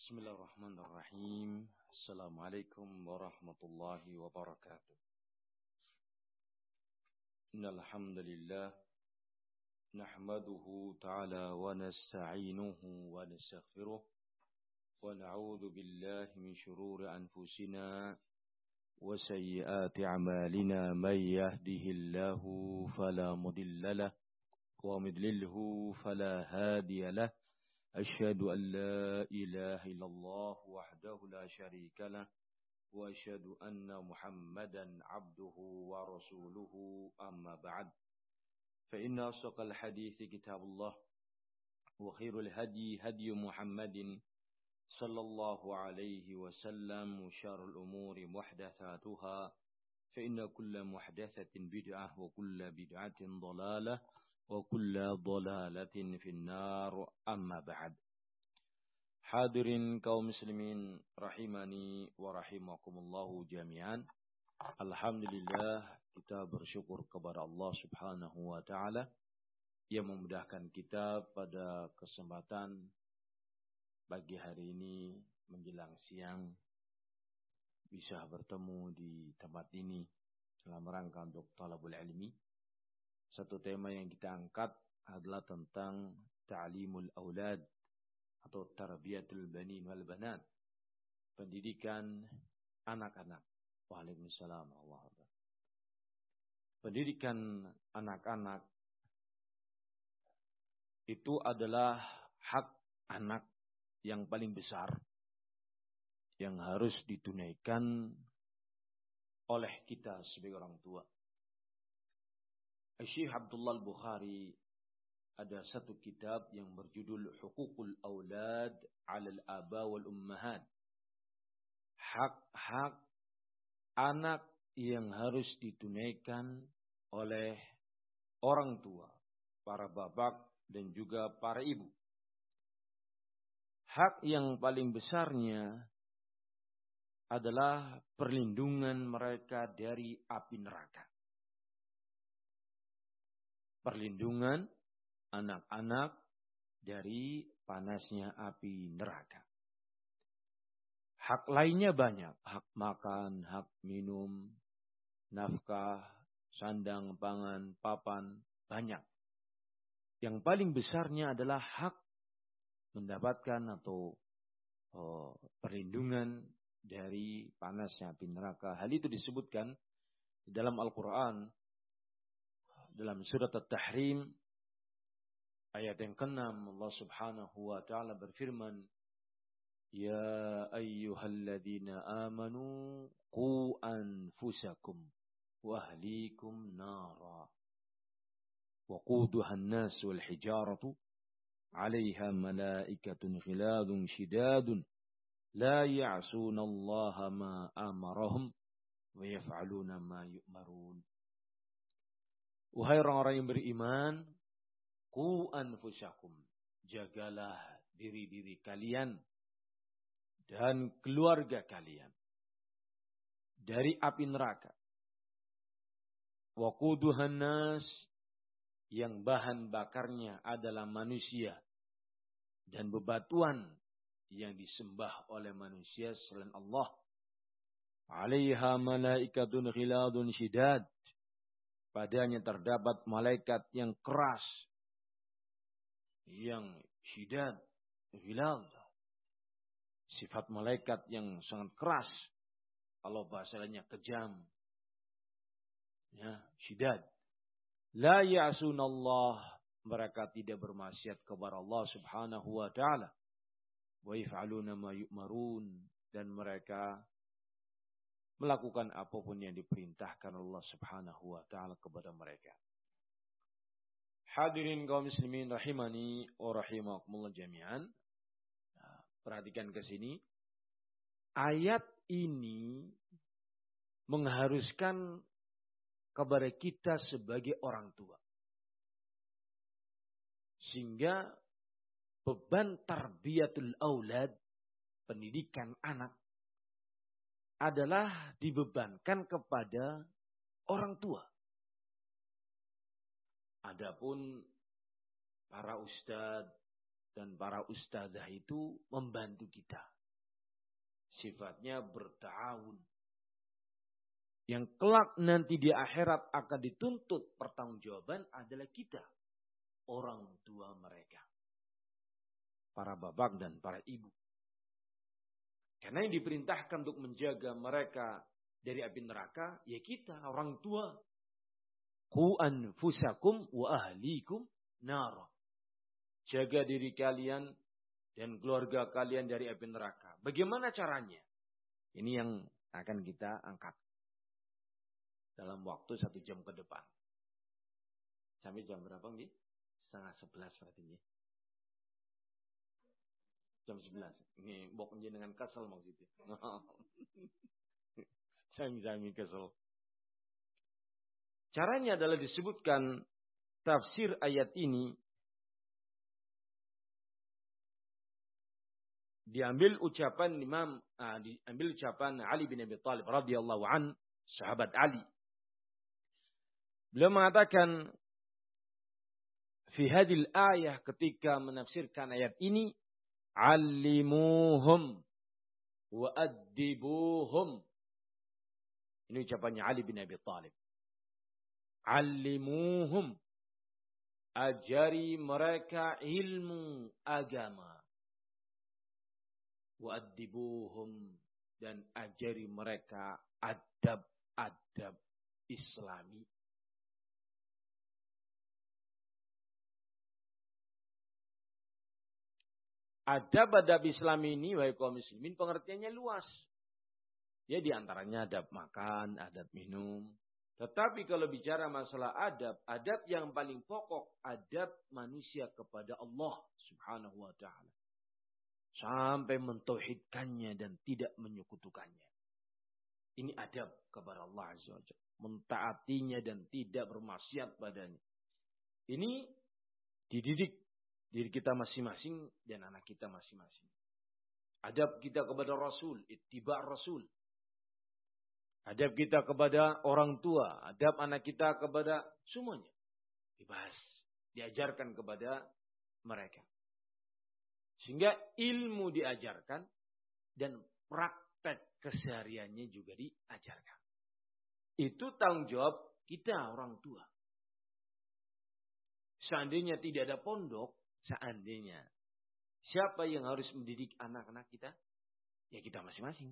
Bismillahirrahmanirrahim. Assalamualaikum warahmatullahi wabarakatuh. Innal hamdalillah nahmaduhu ta'ala wa nasta'inuhu wa nastaghfiruh wa na'udzu billahi min shururi anfusina wa sayyiati a'malina may yahdihillahu fala mudilla lahu wa may yudlilhu fala hadiya lahu. أشهد أن لا إله إلا الله وحده لا شريك له وأشهد أن محمدا عبده ورسوله أما بعد فإن أصدق الحديث كتاب الله وخير الهدي هدي محمد صلى الله عليه وسلم وشر الأمور محدثاتها فإن كل محدثة بدعة وكل بدعة ضلالة wa kulla dhalalatin finnar amma ba'd. Hadirin kaum muslimin rahimani wa rahimakumullahu jami'an. Alhamdulillah kita bersyukur kepada Allah Subhanahu wa taala yang memudahkan kita pada kesempatan pagi hari ini menjelang siang bisa bertemu di tempat ini dalam rangka untuk talabul ilmi. Satu tema yang kita angkat adalah tentang ta'limul aulad atau tarbiyatul banin wal banat. Pendidikan anak-anak. Waalaikumsalam warahmatullahi wabarakatuh. Pendidikan anak-anak itu adalah hak anak yang paling besar yang harus ditunaikan oleh kita sebagai orang tua. Syekh Abdullah Al-Bukhari ada satu kitab yang berjudul Huququl Aulad 'alal Aba wal Ummahat. Hak-hak anak yang harus ditunaikan oleh orang tua, para bapak dan juga para ibu. Hak yang paling besarnya adalah perlindungan mereka dari api neraka. Perlindungan anak-anak dari panasnya api neraka. Hak lainnya banyak. Hak makan, hak minum, nafkah, sandang, pangan, papan, banyak. Yang paling besarnya adalah hak mendapatkan atau perlindungan dari panasnya api neraka. Hal itu disebutkan dalam Al-Quran. Dalam surat At-Tahrim ayat yang ke-6 Allah Subhanahu wa taala berfirman, "Ya ayyuhalladzina amanu qu anfusakum wa ahlikum nara wa quduha an-nas wal hijaratu 'alaiha malaikatun ghiladun shidadun la ya'suna Allah ma amarahum wa yaf'aluna ma yu'marun." Wahai orang-orang yang beriman, qu anfusakum, jagalah diri-diri kalian dan keluarga kalian dari api neraka. Wa quduhan nas, yang bahan bakarnya adalah manusia dan bebatuan yang disembah oleh manusia selain Allah. 'Alaiha malaikatun ghiladun shidad, padanya terdapat malaikat yang keras, yang syidad, ghilad. Sifat malaikat yang sangat keras. Kalau bahasanya kejam. Ya, syidad. La ya'sunallah, mereka tidak bermaksiat kepada Allah Subhanahu wa taala. Wa yaf'aluna ma yu'marun, dan mereka melakukan apapun yang diperintahkan Allah Subhanahu wa taala kepada mereka. Hadirin kaum muslimin rahimani wa rahimakumullah jami'an. Perhatikan ke sini. Ayat ini mengharuskan kepada kita sebagai orang tua. Sehingga beban tarbiyatul aulad, pendidikan anak, adalah dibebankan kepada orang tua. Adapun para ustadz, dan para ustadzah itu membantu kita. Sifatnya berta'awun. Yang kelak nanti di akhirat akan dituntut pertanggungjawaban adalah kita, orang tua mereka. Para bapak dan para ibu. Karena yang diperintahkan untuk menjaga mereka dari api neraka, ya kita, orang tua. Qu anfusakum wa ahlikum nara. Jaga diri kalian dan keluarga kalian dari api neraka. Bagaimana caranya? Ini yang akan kita angkat dalam waktu 1 jam ke depan. Sampai jam berapa nggih? 10:30 berarti nggih. Jam 11. Ini mbok dengan kesel maksudnya. Sami-sami kesel. Caranya adalah disebutkan tafsir ayat ini diambil ucapan Ali bin Abi Thalib radhiyallahu an, sahabat Ali. Beliau mengatakan fi hadhil ayah ketika menafsirkan ayat ini, allimuhum wa addibuhum. Ini ucapannya Ali bin Abi Thalib. Allimuhum, ajari mereka ilmu agama. Wa addibuhum, dan ajari mereka adab-adab Islami. Adab-adab Islam ini, wahai kaum muslimin, pengertiannya luas. Ya, diantaranya adab makan, adab minum. Tetapi kalau bicara masalah adab, adab yang paling pokok, adab manusia kepada Allah subhanahu wa ta'ala. Sampai mentauhidkannya dan tidak menyekutukannya. Ini adab kepada Allah azza wa jalla. Mentaatinya dan tidak bermaksiat padanya. Ini dididik diri kita masing-masing dan anak kita masing-masing. Adab kita kepada Rasul, ittiba' Rasul. Adab kita kepada orang tua, adab anak kita kepada semuanya. Dibahas, diajarkan kepada mereka. Sehingga ilmu diajarkan dan praktek kesehariannya juga diajarkan. Itu tanggung jawab kita orang tua. Seandainya tidak ada pondok, seandainya siapa yang harus mendidik anak-anak kita? Ya kita masing-masing.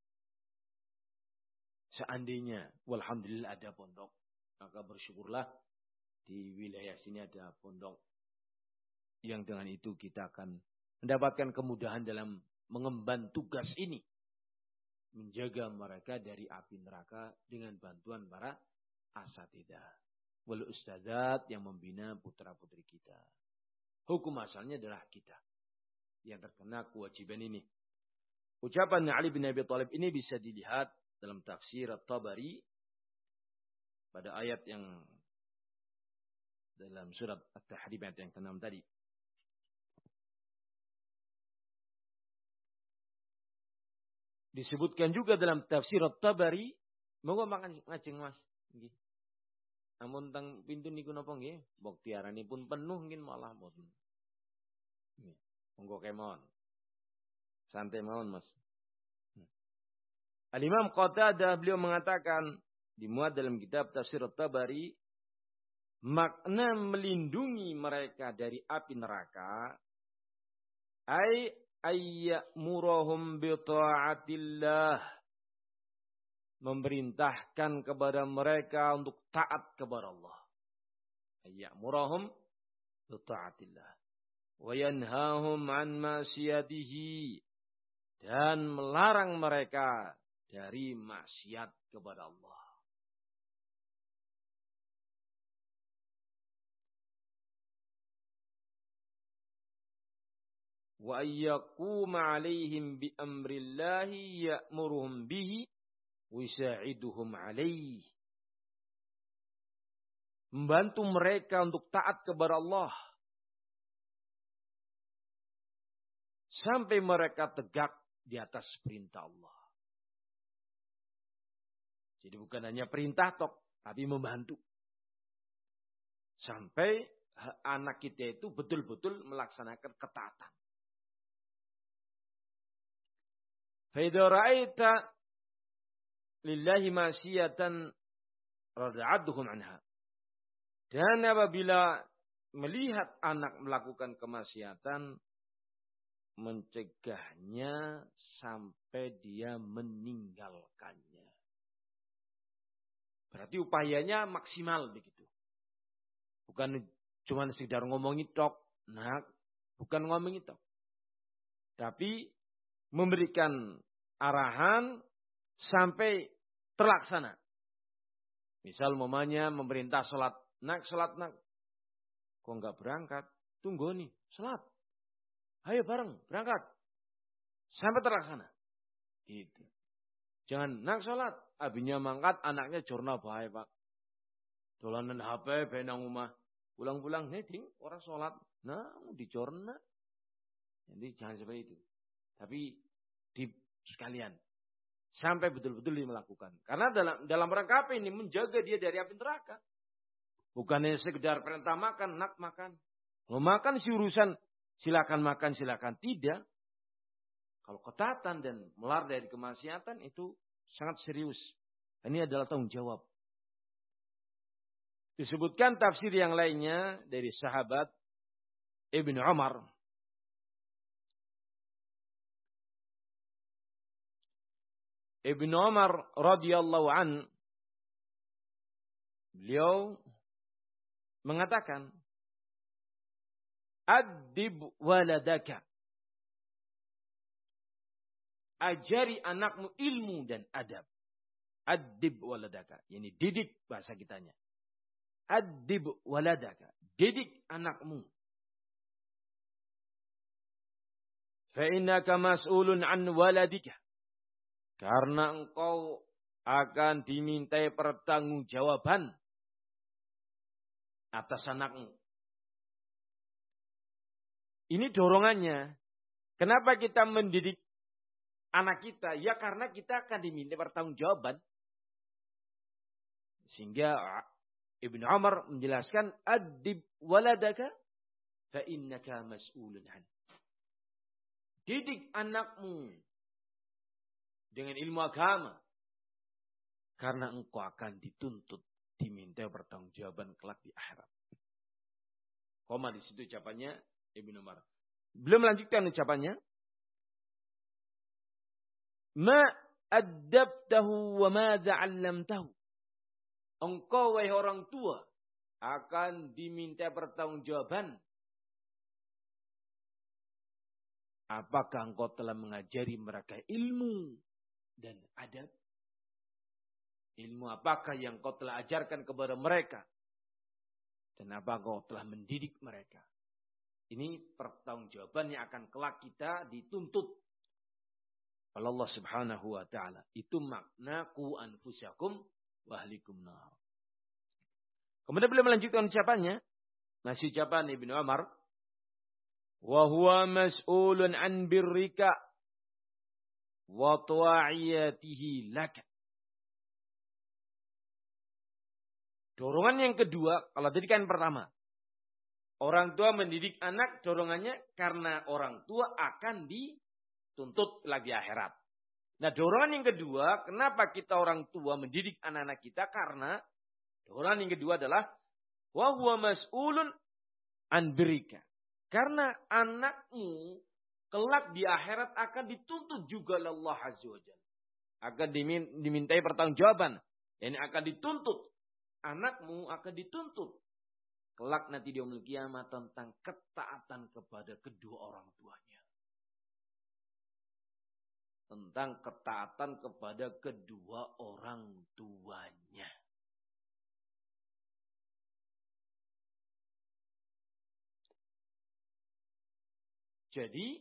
Seandainya, walhamdulillah ada pondok, maka bersyukurlah di wilayah sini ada pondok. Yang dengan itu kita akan mendapatkan kemudahan dalam mengemban tugas ini. Menjaga mereka dari api neraka dengan bantuan para asatidzah. Wal ustadzat yang membina putra-putri kita. Hukum asalnya adalah kita yang terkena kewajiban ini. Ucapan Ali bin Abi Thalib ini bisa dilihat dalam tafsir At-Tabari pada ayat yang dalam surat At-Tahrim ayat yang ke-6 tadi. Disebutkan juga dalam tafsir At-Tabari, monggo makan ngajeng Mas nggih. Amun teng pintu niku napa nggih? Mbok tiaranipun penuh mungkin malah mboten. Nggih. Monggo kemawon. Santai mawon, Mas. Al-Imam Qatadah beliau mengatakan dimuat dalam kitab Tafsir At-Tabari, makna melindungi mereka dari api neraka ayyamurahum bi ta'atillah, memerintahkan kepada mereka untuk taat kepada Allah. Ayyamurahum bi ta'atillah wa yanhahum an ma'siyatihi, dan melarang mereka dari maksiat kepada Allah. Wa ayyaquma alaihim bi amrillahi ya'muruhum bihi wa yusa'iduhum alaihi, membantu mereka untuk taat kepada Allah sampai mereka tegak di atas perintah Allah. Jadi bukan hanya perintah tok, tapi membantu. Sampai anak kita itu betul-betul melaksanakan ketaatan. Fa idza ra'aita lillahi ma'siyatan rad'adhum anha. Dan apabila melihat anak melakukan kemaksiatan, mencegahnya sampai dia meninggalkannya. Berarti upayanya maksimal begitu. Bukan cuma sekedar ngomongin tok. Nah, bukan ngomongin tok. Tapi memberikan arahan sampai terlaksana. Misal mamanya memerintah sholat. Nak, sholat nak. Kok enggak berangkat? Tunggu nih, sholat. Ayo bareng, berangkat. Sampai terlaksana. Gitu. Jangan nak sholat. Abinya mangkat, anaknya jorna bae pak. Dolanan HP, benang rumah. Pulang-pulang, ding, orang sholat. Nah, di jorna. Jadi jangan seperti itu. Tapi di sekalian. Sampai betul-betul dia melakukan. Karena dalam rangka apa ini? Menjaga dia dari api neraka. Bukannya sekedar perintah makan, nak makan. Mau makan si urusan, silakan makan, silakan. Tidak. Kalau ketaatan dan melar dari kemaksiatan itu sangat serius. Ini adalah tanggung jawab. Disebutkan tafsir yang lainnya dari sahabat Ibnu Umar. Ibnu Umar radhiyallahu an, beliau mengatakan, "Adib waladaka." Ajari anakmu ilmu dan adab. Adib waladaka, yani didik bahasa kitanya. Adib waladaka, didik anakmu. Fa innaka mas'ulun an waladika. Karena engkau akan dimintai pertanggungjawaban atas anakmu. Ini dorongannya. Kenapa kita mendidik anak kita? Ya karena kita akan dimintai pertanggungjawaban. Sehingga Ibnu Umar menjelaskan, adib waladaka fa innaka mas'ulun an. Didik anakmu dengan ilmu agama. Karena engkau akan dituntut, diminta pertanggungjawaban kelak di akhirat. Koma di situ ucapannya Ibnu Umar. Belum melanjutkan ucapannya. Ma addabtahu wa madza 'allamtahu. Engkau wahai orang tua akan diminta pertanggungjawaban. Apakah engkau telah mengajari mereka ilmu dan adab? Ilmu apakah yang kau telah ajarkan kepada mereka? Dan apa kau telah mendidik mereka? Ini pertanggungjawaban yang akan kelak kita dituntut oleh Allah Subhanahu wa taala. Itu makna qu anfusakum wa ahlikum nar. Kemudian beliau melanjutkan ucapannya. Masih ucapan Ibnu Umar. Wa huwa mas'ulun an birrika wa ta'iyatihi laka. Dorongan yang kedua, kalau tadi kan pertama. Orang tua mendidik anak, dorongannya karena orang tua akan dituntut lagi akhirat. Nah, dorongan yang kedua, kenapa kita orang tua mendidik anak-anak kita? Karena dorongan yang kedua adalah wa huwa mas'ulun an birrika. Karena anakmu kelak di akhirat akan dituntut juga oleh Allah Azza wa Jalla. Akan dimintai pertanggungjawaban. Ini akan dituntut. Anakmu akan dituntut kelak nanti di yaumul kiamat tentang ketaatan kepada kedua orang tuanya. Tentang ketaatan kepada kedua orang tuanya. Jadi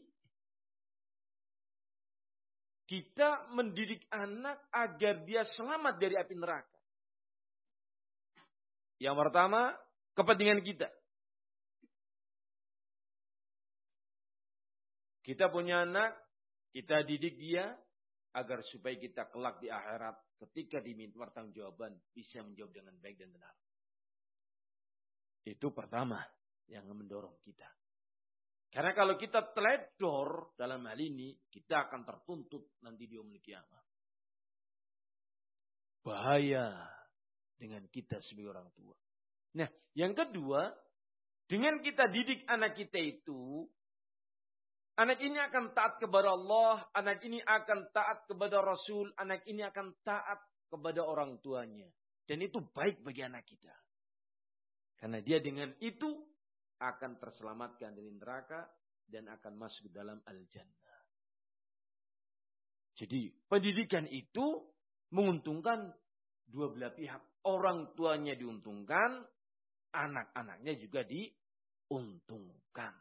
kita mendidik anak agar dia selamat dari api neraka. Yang pertama, kepentingan kita. Kita punya anak, kita didik dia agar supaya kita kelak di akhirat ketika diminta pertanggungjawaban bisa menjawab dengan baik dan benar. Itu pertama. yang mendorong kita. Karena kalau kita teledor dalam hal ini, kita akan tertuntut nanti di yaumul qiyamah. Bahaya dengan kita sebagai orang tua. Nah, yang kedua, dengan kita didik anak kita itu, anak ini akan taat kepada Allah, anak ini akan taat kepada Rasul, anak ini akan taat kepada orang tuanya. Dan itu baik bagi anak kita. Karena dia dengan itu akan terselamatkan dari neraka dan akan masuk dalam al-jannah. Jadi pendidikan itu menguntungkan dua belah pihak. Orang tuanya diuntungkan, anak-anaknya juga diuntungkan.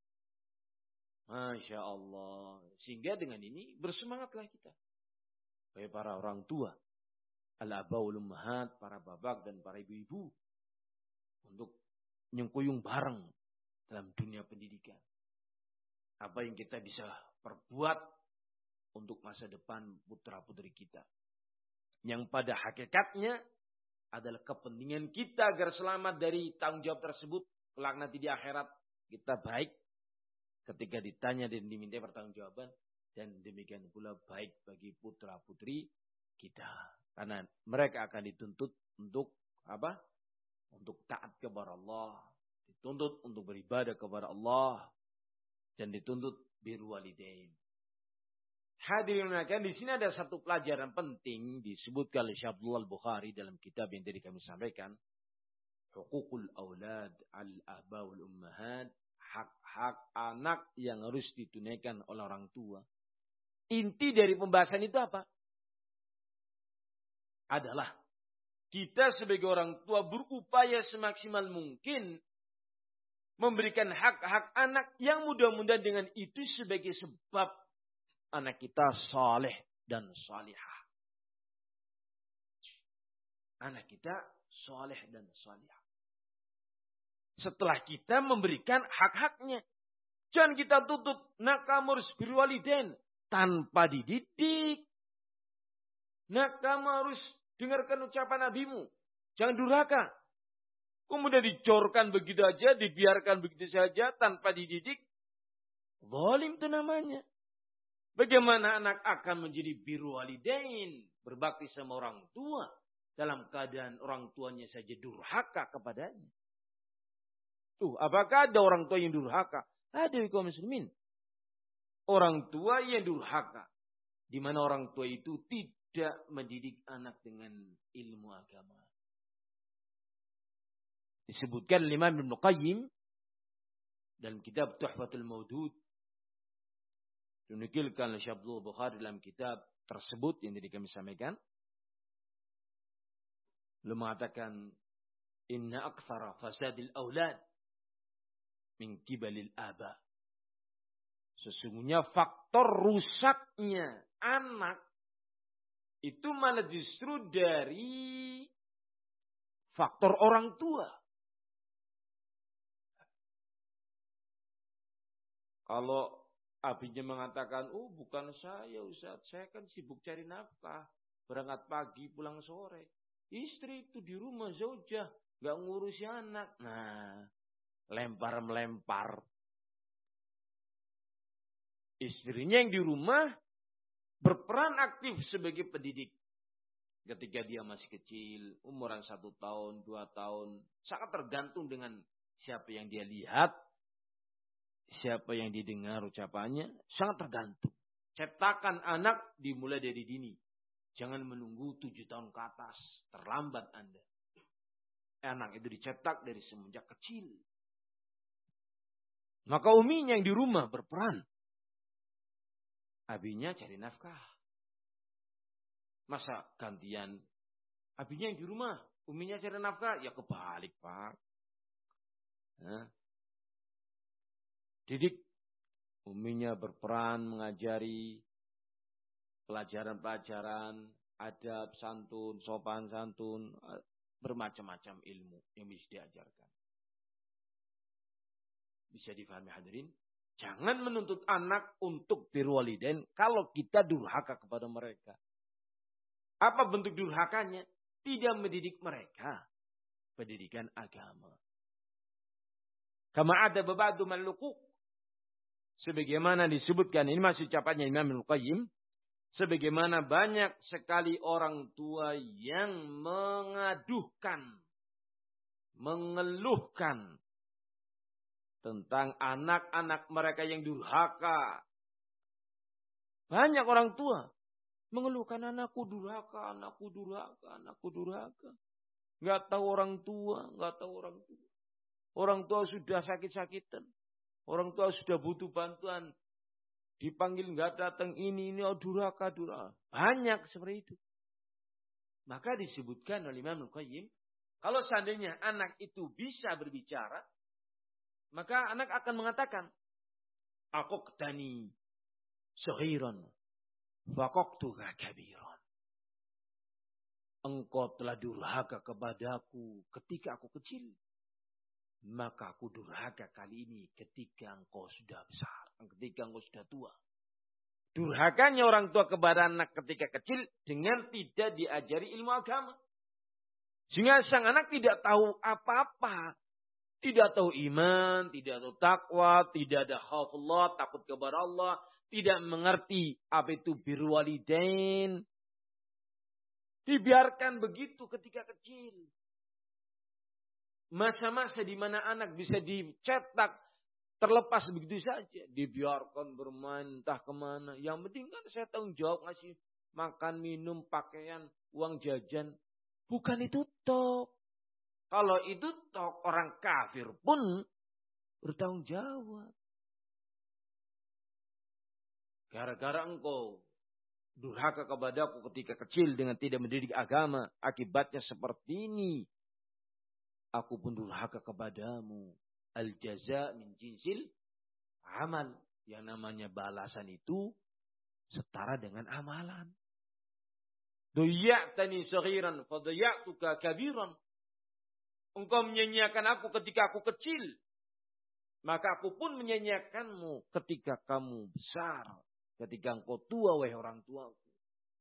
Masya Allah. Sehingga dengan ini bersemangatlah kita. Baik para orang tua, al-abaul ummahat, para babak dan para ibu-ibu. Untuk nyengkuyung bareng dalam dunia pendidikan. Apa yang kita bisa perbuat untuk masa depan putra-putri kita. Yang pada hakikatnya adalah kepentingan kita agar selamat dari tanggung jawab tersebut. Kelak nanti di akhirat kita baik ketika ditanya dan diminta pertanggungjawaban. Dan demikian pula baik bagi putra-putri kita. Karena mereka akan dituntut untuk apa? Untuk taat kepada Allah. Dituntut untuk beribadah kepada Allah. Dan dituntut birrul walidain. Hadirin sekalian, di sini ada satu pelajaran penting disebutkan oleh Syekh Abdullah Al-Bukhari dalam kitab yang tadi kami sampaikan. Huququl aulad al-aba wal ummahat. Hak-hak anak yang harus ditunaikan oleh orang tua. Inti dari pembahasan itu apa? Adalah kita sebagai orang tua berupaya semaksimal mungkin memberikan hak-hak anak yang mudah-mudahan dengan itu sebagai sebab anak kita saleh dan salihah. Anak kita saleh dan salihah. Setelah kita memberikan hak-haknya. Jangan kita tutup. Nak kamu harus birrul walidain. Tanpa dididik. Nak kamu harus dengarkan ucapan nabimu. Jangan durhaka. Kemudian dicorkan begitu aja, dibiarkan begitu saja tanpa dididik. Zalim itu namanya. Bagaimana anak akan menjadi birrul walidain, berbakti sama orang tua dalam keadaan orang tuanya saja durhaka kepadanya. Apakah ada orang tua yang durhaka? Ada kaum muslimin. Orang tua yang durhaka, di mana orang tua itu tidak mendidik anak dengan ilmu agama. Disebutkan Imam Ibnu Qayyim dalam kitab Tuhfatul Maudud. Dinukilkan oleh Syekh Abdullah Bukhari dalam kitab tersebut yang tadi kami sampaikan. Beliau mengatakan, inna aktsara fasadil aulad min qibalil aba. Sesungguhnya faktor rusaknya anak itu malah justru dari faktor orang tua. Kalau abinya mengatakan, bukan saya Ustaz, saya kan sibuk cari nafkah. Berangkat pagi, pulang sore. Istri itu di rumah, zaujah, gak ngurusi anak. Nah, lempar-melempar. Istrinya yang di rumah berperan aktif sebagai pendidik. Ketika dia masih kecil, umuran 1 tahun, 2 tahun. Sangat tergantung dengan siapa yang dia lihat. Siapa yang didengar ucapannya, sangat tergantung. Cetakan anak dimulai dari dini. Jangan menunggu 7 tahun ke atas. Terlambat Anda. Anak itu dicetak dari semenjak kecil. Maka uminya yang di rumah berperan. Abinya cari nafkah. Masa gantian. Abinya yang di rumah, uminya cari nafkah. Ya kebalik Pak. Didik. Uminya berperan mengajari pelajaran-pelajaran, adab, santun, sopan santun, bermacam-macam ilmu yang bisa diajarkan. Bisa difahami hadirin? Jangan menuntut anak untuk birrul walidain kalau kita durhaka kepada mereka. Apa bentuk durhakanya? Tidak mendidik mereka pendidikan agama. Kama ada ba'du maluku. Sebagaimana disebutkan, ini masih ucapannya Imam Ibnu Qayyim. Sebagaimana banyak sekali orang tua yang mengaduhkan, mengeluhkan tentang anak-anak mereka yang durhaka. Banyak orang tua mengeluhkan anakku durhaka, anakku durhaka, anakku durhaka. Nggak tahu orang tua, nggak tahu orang tua. Orang tua sudah sakit-sakitan. Orang tua sudah butuh bantuan. Dipanggil nggak datang ini durhaka. Banyak seperti itu. Maka disebutkan oleh Imam Al-Qayyim. Kalau seandainya anak itu bisa berbicara. Maka anak akan mengatakan. Aku ketani saghiran. Faqaqtuka kabiran. Engkau telah durhaka kepadaku ketika aku kecil. Maka aku durhaka kali ini ketika engkau sudah besar. Ketika engkau sudah tua. Durhakanya orang tua kepada anak ketika kecil dengan tidak diajari ilmu agama. Sehingga sang anak tidak tahu apa-apa. Tidak tahu iman, tidak tahu takwa, tidak ada khaufullah, takut kepada Allah. Tidak mengerti apa itu birrul walidain. Dibiarkan begitu ketika kecil. Masa-masa di mana anak bisa dicetak terlepas begitu saja. Dibiarkan bermain entah kemana. Yang penting kan saya tanggung jawab ngasih makan, minum, pakaian, uang jajan. Bukan itu tok. Kalau itu tok orang kafir pun bertanggung jawab. Gara-gara engkau durhaka kepadaku ketika kecil dengan tidak mendidik agama. Akibatnya seperti ini. Aku pun durhaka kepadamu. Al-jaza min jinsil amal. Yang namanya balasan itu setara dengan amalan. Duya'tani saghiran fadaya'tuka kabiran. Engkau menyanyiakan aku ketika aku kecil. Maka aku pun menyanyiakanmu ketika kamu besar. Ketika engkau tua, wahai orang tuaku.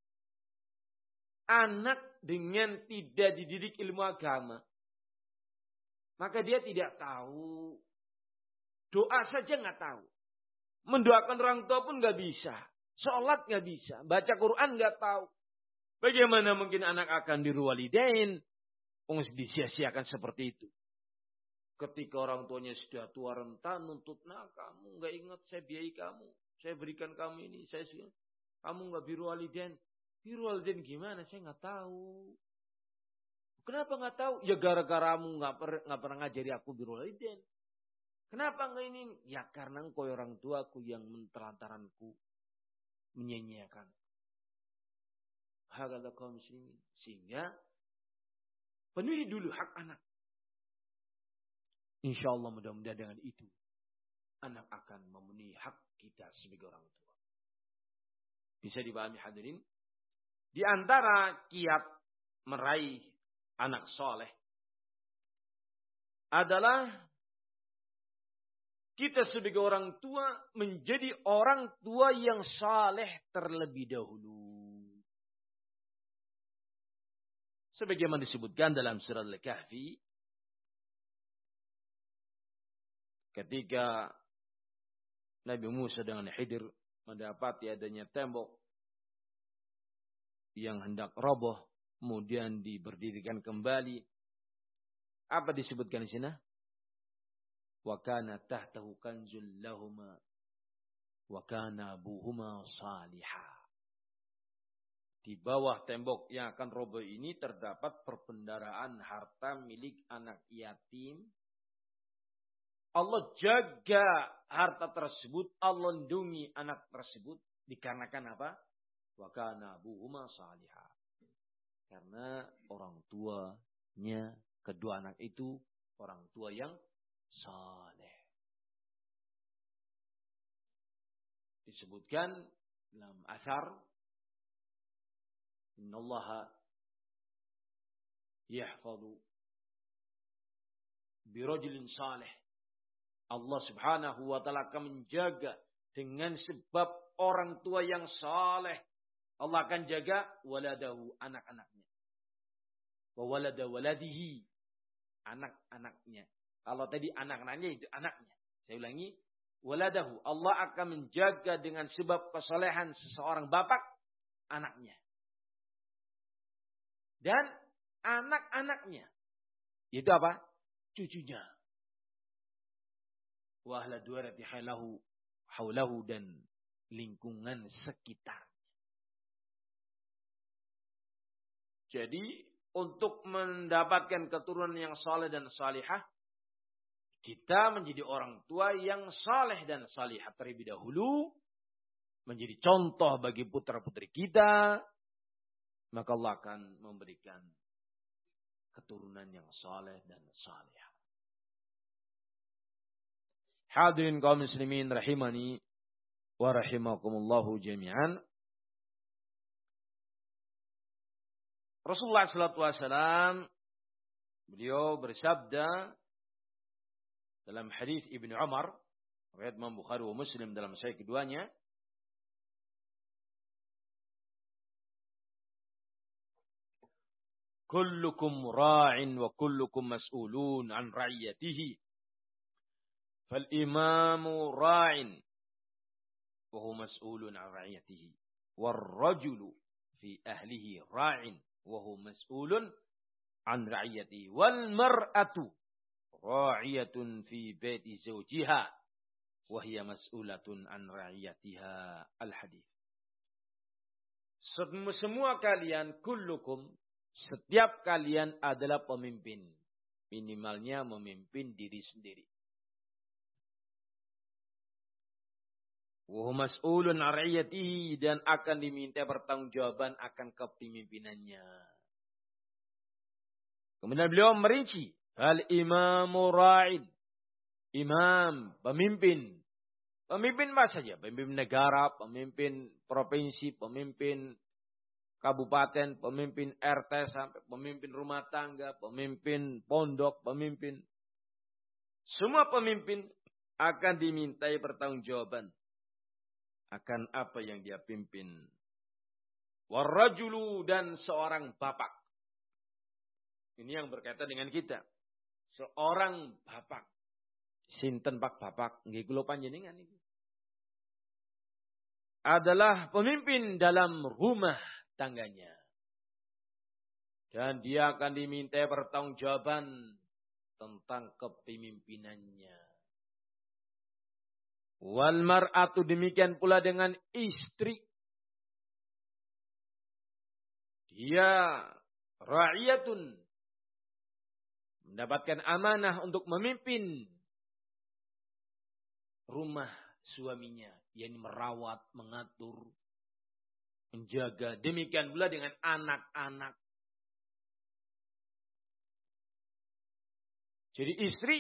Anak dengan tidak dididik ilmu agama. Maka dia tidak tahu. Doa saja nggak tahu. Mendoakan orang tua pun nggak bisa. Sholat nggak bisa. Baca Quran nggak tahu. Bagaimana mungkin anak akan birrul walidain? Disia-siakan seperti itu. Ketika orang tuanya sudah tua renta, nuntut, kamu nggak ingat saya biayai kamu. Saya berikan kamu ini. Kamu nggak birrul walidain. Birrul walidain gimana? Saya nggak tahu. Kenapa nggak tahu? Ya gara-garamu nggak pernah ngajari aku birrul walidain. Kenapa nggak ini? Ya karena engkau orang tuaku yang mentelantaranku, menyanyiakan. Hakala kaum muslimin. Sehingga penuhi dulu hak anak. Insya Allah mudah-mudahan dengan itu anak akan memenuhi hak kita sebagai orang tua. Bisa dipahami hadirin? Di antara kiat meraih anak soleh adalah kita sebagai orang tua menjadi orang tua yang saleh terlebih dahulu. Sebagaimana disebutkan dalam surah Al-Kahfi, ketika Nabi Musa dengan Khidir mendapati adanya tembok yang hendak roboh, kemudian diberdirikan kembali. Apa disebutkan di sini? Wa kana tahtahu kanzul lahuma wa kana abuhuma salihah. Di bawah tembok yang akan roboh ini terdapat perbendaharaan harta milik anak yatim. Allah jaga harta tersebut, Allah lindungi anak tersebut dikarenakan apa? Wa kana abuhuma salihah. Karena orang tuanya, kedua anak itu orang tua yang saleh. Disebutkan dalam asar, innallaha yahfadhu birajulin salih. Allah subhanahu wa ta'ala akan menjaga dengan sebab orang tua yang saleh. Allah akan jaga waladahu, anak-anaknya. Wa walada waladihi, anak-anaknya. Kalau tadi anak-anaknya itu anaknya. Saya ulangi. Waladahu. Allah akan menjaga dengan sebab kesolehan seseorang bapak anaknya. Dan anak-anaknya. Itu apa? Cucunya. Wa ahla duarati haulahu dan lingkungan sekitar. Jadi untuk mendapatkan keturunan yang saleh dan salihah, kita menjadi orang tua yang saleh dan salihah terlebih dahulu, menjadi contoh bagi putra-putri kita, maka Allah akan memberikan keturunan yang saleh dan salihah. Hadirin kaum muslimin rahimani wa rahimakumullahu jami'an. Rasulullah SAW beliau bersabda dalam hadis Ibnu Umar, riwayat Imam Bukhari wa Muslim dalam sahih keduanya, kullukum ra'in wa kullukum mas'ulun an ra'iyatihi. Fal imamu ra'in wa huwa mas'ulun an ra'iyatihi. War rajulu fi ahlihi ra'in wa huwa mas'ulun an ra'iyatihi. Wal mar'atu ra'iyatun fi baiti zawjiha wa hiya mas'ulatun an ra'iyatiha. Al-hadis. Semua kalian, kullukum, setiap kalian adalah pemimpin. Minimalnya memimpin diri sendiri. Wa huwa mas'ulun an ra'iyatihi, dan akan diminta pertanggungjawaban akan kepemimpinannya. Kemudian beliau merinci, al-imamu ra'id. Imam, pemimpin. Pemimpin apa saja? Pemimpin negara, pemimpin provinsi, pemimpin kabupaten, pemimpin RT, sampai pemimpin rumah tangga, pemimpin pondok, pemimpin. Semua pemimpin akan dimintai pertanggungjawaban akan apa yang dia pimpin. Warrajulu, dan seorang bapak. Ini yang berkaitan dengan kita. Seorang bapak. Sinten pak bapak, nggih kula panjenengan iki. Adalah pemimpin dalam rumah tangganya. Dan dia akan diminta pertanggungjawaban tentang kepemimpinannya. Wal mar'atu, demikian pula dengan istri. Dia ra'iyatun, mendapatkan amanah untuk memimpin rumah suaminya, yakni merawat, mengatur, menjaga. Demikian pula dengan anak-anak. Jadi istri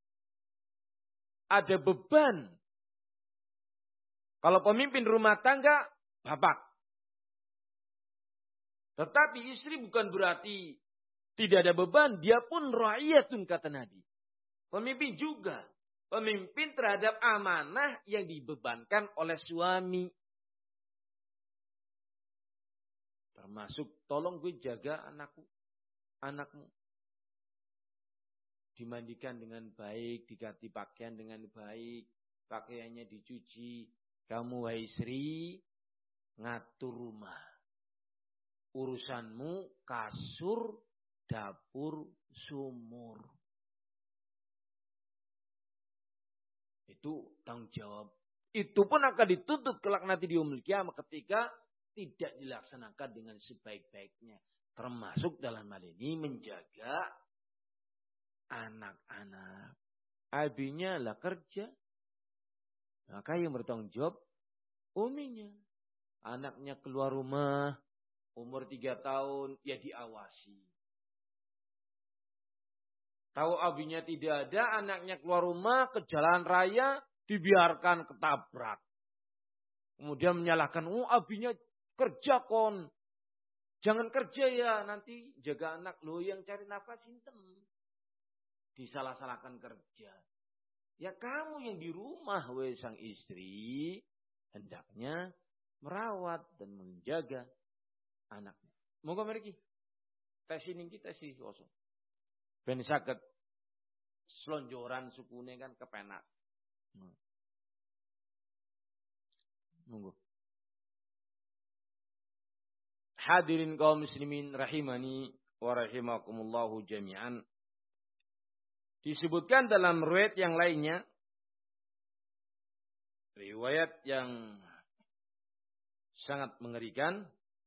ada beban. Kalau pemimpin rumah tangga, bapak. Tetapi istri bukan berarti tidak ada beban. Dia pun ra'iyatun, kata Nabi. Pemimpin juga. Pemimpin terhadap amanah yang dibebankan oleh suami. Termasuk tolong gue jaga anakmu. Dimandikan dengan baik, diganti pakaian dengan baik, pakaiannya dicuci. Kamu wahai istri, ngatur rumah. Urusanmu kasur, dapur, sumur. Itu tanggung jawab. Itu pun akan dituntut kelak nanti di yaumul qiyamah ketika tidak dilaksanakan dengan sebaik-baiknya. Termasuk dalam hal ini menjaga anak-anak. Abinya lah kerja. Maka yang bertanggung jawab uminya. Anaknya keluar rumah, umur 3 tahun, ya diawasi. Tahu abinya tidak ada, anaknya keluar rumah ke jalan raya, dibiarkan ketabrak. Kemudian menyalahkan, abinya kerja kon. Jangan kerja ya, nanti jaga anak. Lo yang cari nafkah sinten. Disalah-salahkan kerja. Ya kamu yang di rumah, weh sang istri, hendaknya merawat dan menjaga anaknya. Moga mriki tes ini kita sih kosong. Ben saged selonjoran sukune kan kepenak. Monggo. Hadirin kaum muslimin rahimani wa rahimakumullahu jami'an. Disebutkan dalam riwayat yang lainnya, riwayat yang sangat mengerikan,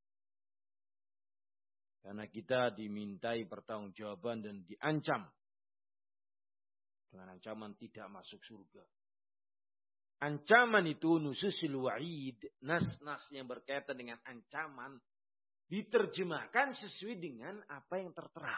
karena kita dimintai pertanggungjawaban dan diancam dengan ancaman tidak masuk surga. Ancaman itu nususil wa'id, nas-nas yang berkaitan dengan ancaman, diterjemahkan sesuai dengan apa yang tertera.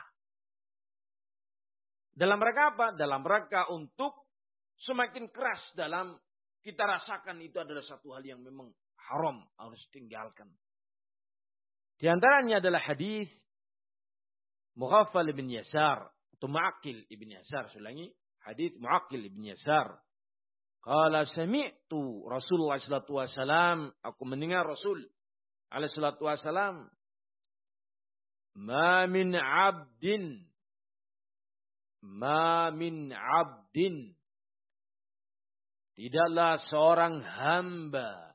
Dalam rangka apa? Dalam rangka untuk semakin keras dalam kita rasakan itu adalah satu hal yang memang haram, harus tinggalkan. Di antaranya adalah hadis Mughaffal bin Yasar atau Mu'aqqil ibn Yasar. Ulangi, hadis Mu'aqqil ibn Yasar. Qala sami'tu Rasulullah sallallahu alaihi wasallam, aku mendengar Rasul alaihi salatu wasallam, ma min 'abdin tidaklah seorang hamba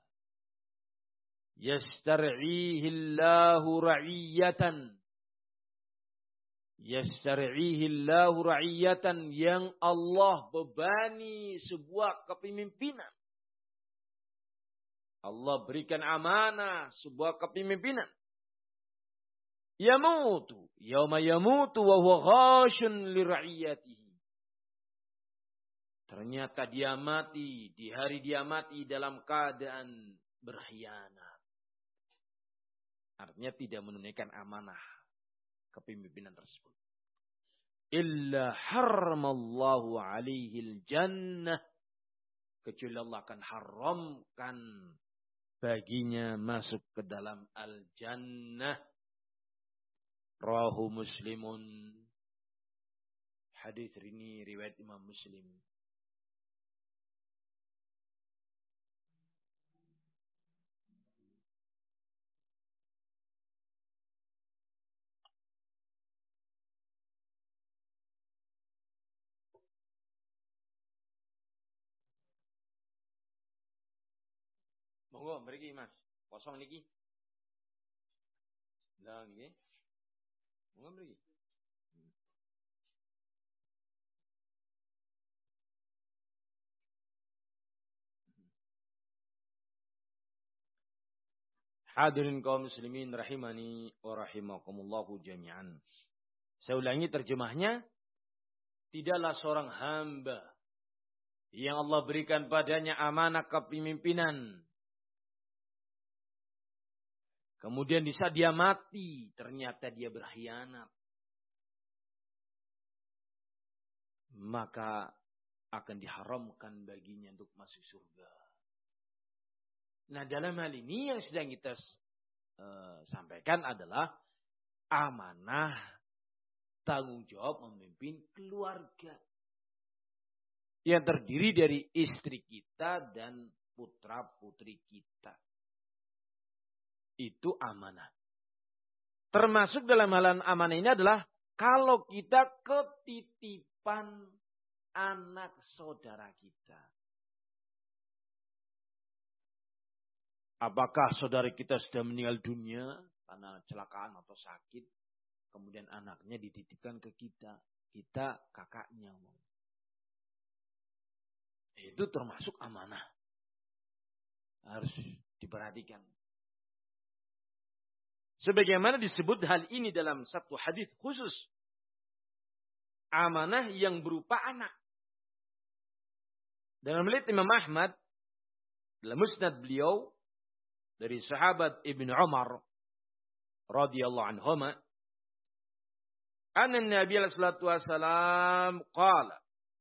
yastar'ihillahu ra'iyatan yang Allah bebani sebuah kepemimpinan. Allah berikan amanah sebuah kepemimpinan. Yauma yamutu wa huwa ghashun li ra'iyatihi. Ternyata dia mati, di hari dia mati dalam keadaan berkhianat. Artinya tidak menunaikan amanah kepemimpinan tersebut. Illa haramallahu alaihil jannah. Kecuali Allah akan haramkan baginya masuk ke dalam al-jannah. Rawahu Muslimun. Hadis ini riwayat Imam Muslim. Monggo mriki Mas. Kosong niki. Lah nggih. Monggo mriki. Hadirin kaum muslimin rahimani wa rahimakumullahu jami'an. Saya ulangi terjemahnya. Tidaklah seorang hamba yang Allah berikan padanya amanah kepemimpinan. Kemudian di saat dia mati, ternyata dia berkhianat. Maka akan diharamkan baginya untuk masuk surga. Nah, dalam hal ini yang sedang kita sampaikan adalah amanah tanggung jawab memimpin keluarga. Yang terdiri dari istri kita dan putra-putri kita. Itu amanah. Termasuk dalam hal amanah ini adalah kalau kita ketitipan anak saudara kita. Apakah saudara kita sudah meninggal dunia karena kecelakaan atau sakit, kemudian anaknya dititipkan ke kita, kita kakaknya. Itu termasuk amanah. Harus diperhatikan. Sebagaimana disebut hal ini dalam satu hadis khusus. Amanah yang berupa anak. Dalam riwayat Imam Ahmad, dalam musnad beliau, dari sahabat Ibnu Umar radhiyallahu anhuma, anna Nabi sallallahu alaihi wasallam qala,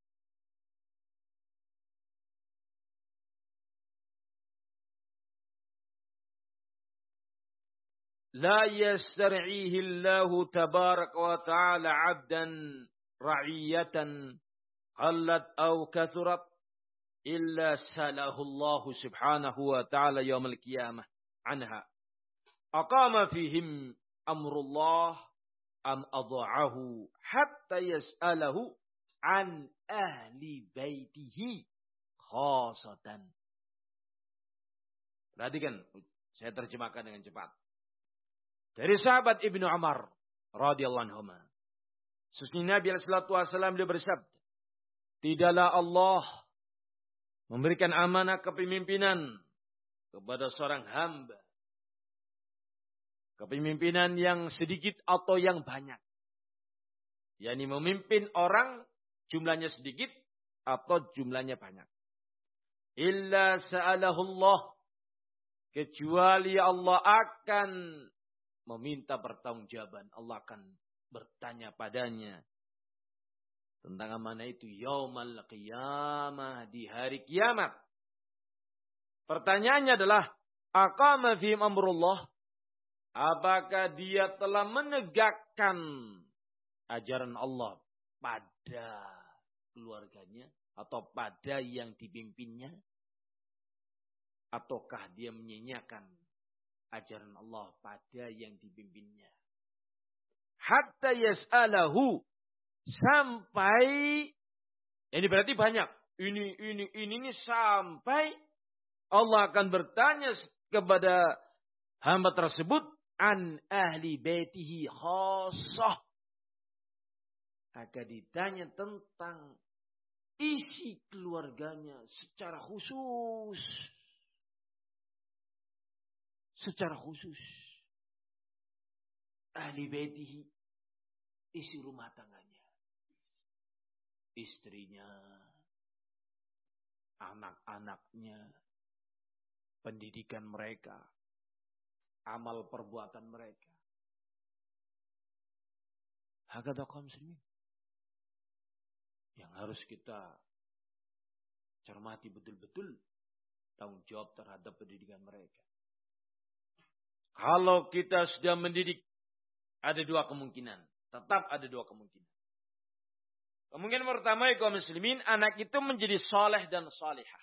la yastar'ihi Allah tabaraka wa ta'ala 'abdan ra'iyatan qallat aw kathurat illa salahu Allah subhanahu wa ta'ala yawmal qiyamah anha. Aqama fihim amrullah am adha'ahu hatta yas'alahu an ahli baitihi khasatan. Perhatikan, saya terjemahkan dengan cepat. Dari sahabat Ibnu Umar radhiyallahu anhu. Sesungguhnya Nabi sallallahu alaihi wasallam dia bersabda, tidaklah Allah memberikan amanah kepemimpinan kepada seorang hamba. Kepemimpinan yang sedikit atau yang banyak. yakni memimpin orang jumlahnya sedikit atau jumlahnya banyak. Illa sa'alahullah, kecuali Allah akan meminta pertanggungjawaban. Allah akan bertanya padanya tentang amanah itu yaumal qiyamah, di hari kiamat. Pertanyaannya adalah, aqama fihim amrullah, apakah dia telah menegakkan ajaran Allah pada keluarganya atau pada yang dipimpinnya? Ataukah dia menyanyiakan ajaran Allah pada yang dipimpinnya? Hatta yas'alahu, sampai, ini berarti banyak. Ini sampai Allah akan bertanya kepada hamba tersebut an ahli baitihi khassah. Akan ditanya tentang isi keluarganya secara khusus. Secara khusus. Ahli baitihi, isi rumah tangganya. Istrinya, anak-anaknya, pendidikan mereka, amal perbuatan mereka. Hakadha kaum muslimin. Yang harus kita cermati betul-betul tanggung jawab terhadap pendidikan mereka. Kalau kita sudah mendidik, ada dua kemungkinan. Tetap ada dua kemungkinan. Kemungkinan pertama, kaum muslimin, anak itu menjadi soleh dan salihah.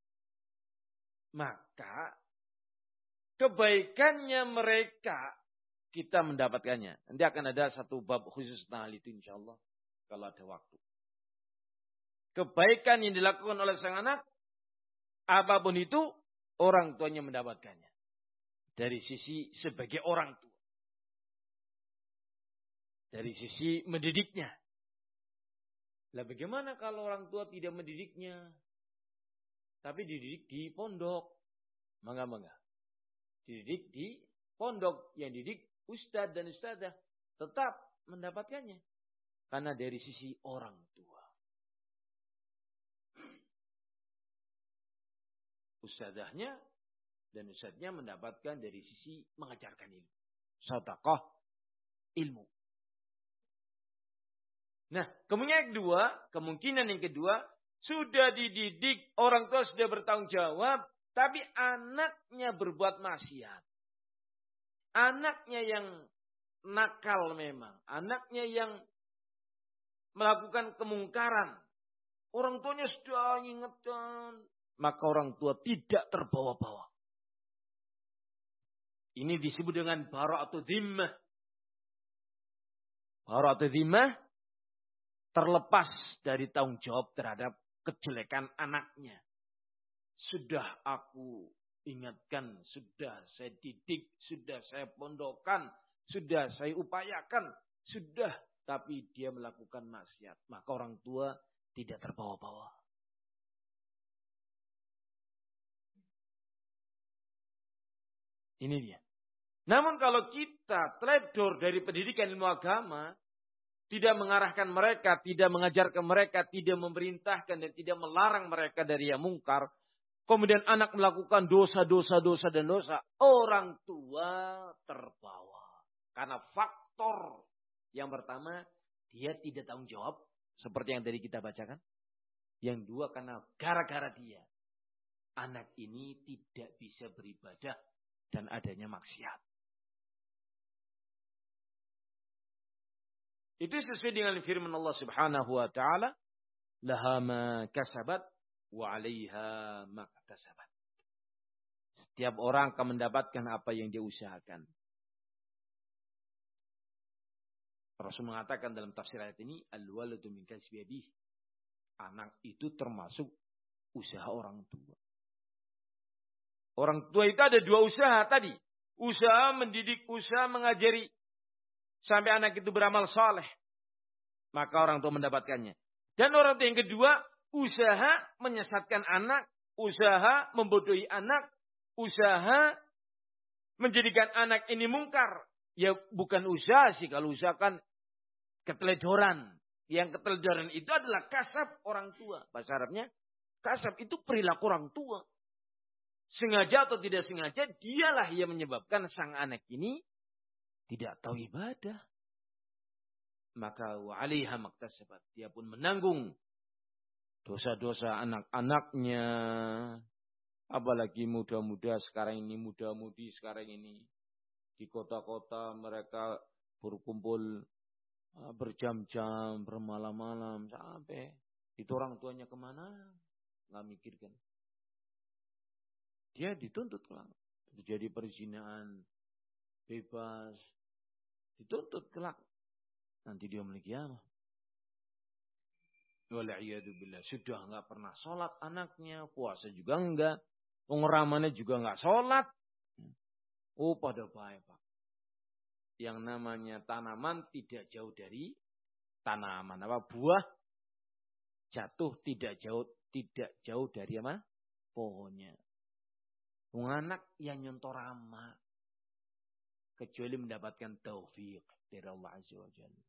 Maka kebaikannya mereka kita mendapatkannya. Nanti akan ada satu bab khusus tentang hal itu insyaallah kalau ada waktu. Kebaikan yang dilakukan oleh sang anak, apapun itu, orang tuanya mendapatkannya. Dari sisi sebagai orang tua. Dari sisi mendidiknya. Lah bagaimana kalau orang tua tidak mendidiknya? Tapi dididik di pondok. Mangga-mangga. Dididik di pondok. Yang didik ustadz dan ustadzah. Tetap mendapatkannya. Karena dari sisi orang tua. Ustadzahnya dan ustadznya mendapatkan dari sisi mengajarkan ilmu. Sedekah ilmu. Nah, kemungkinan yang kedua, sudah dididik, orang tua sudah bertanggung jawab, tapi anaknya berbuat maksiat. Anaknya yang nakal memang. Anaknya yang melakukan kemungkaran. Orang tuanya sudah ingatkan. Maka orang tua tidak terbawa-bawa. Ini disebut dengan bara'atu dhimmah. Bara'atu dhimmah terlepas dari tanggung jawab terhadap kejelekan anaknya. Sudah aku ingatkan, sudah saya didik, sudah saya pondokkan, sudah saya upayakan, sudah, tapi dia melakukan maksiat. Maka orang tua tidak terbawa-bawa. Ini dia. Namun kalau kita teledor dari pendidikan ilmu agama, tidak mengarahkan mereka, tidak mengajarkan mereka, tidak memerintahkan dan tidak melarang mereka dari yang mungkar, kemudian anak melakukan dosa, dan dosa, orang tua terbawa. Karena faktor yang pertama, dia tidak tanggung jawab, seperti yang tadi kita bacakan. Yang dua, karena gara-gara dia, anak ini tidak bisa beribadah dan adanya maksiat. Itu sesuai dengan firman Allah Subhanahu wa taala, laha ma kasabat wa 'alaiha ma iktasabat. Setiap orang akan mendapatkan apa yang dia usahakan. Rasul mengatakan dalam tafsir ayat ini, al-waladu min kasbi abihi. Anak itu termasuk usaha orang tua. Orang tua itu ada dua usaha tadi. Usaha mendidik, usaha mengajari. Sampai anak itu beramal saleh. Maka orang tua mendapatkannya. Dan orang tua yang kedua, usaha menyesatkan anak. Usaha membodohi anak. Usaha menjadikan anak ini mungkar. Ya bukan usaha sih. Kalau usaha kan keteledoran. Yang keteledoran itu adalah kasab orang tua. Bahasa Arabnya, kasab itu perilaku orang tua. Sengaja atau tidak sengaja, dialah yang menyebabkan sang anak ini tidak tahu ibadah. Maka wa'alaiha maktasabat. Dia pun menanggung dosa-dosa anak-anaknya. Apalagi muda-muda sekarang ini, muda-mudi sekarang ini. Di kota-kota mereka berkumpul berjam-jam, bermalam-malam. Sampai itu orang tuanya kemana? Nggak mikirkan. Dia dituntut kelak. Terjadi perzinahan bebas. Dituntut kelak. Nanti dia memiliki apa? Wala'iyadzubillah. Sudah enggak pernah sholat anaknya. Puasa juga enggak. Pengeramannya juga enggak sholat. Oh pada baik Pak. Yang namanya tanaman tidak jauh dari tanaman. Apa? Buah jatuh tidak jauh dari apa? Pohonnya. Anak yang nyontorama. Kecuali mendapatkan taufik dari Allah Azza wa Jalla.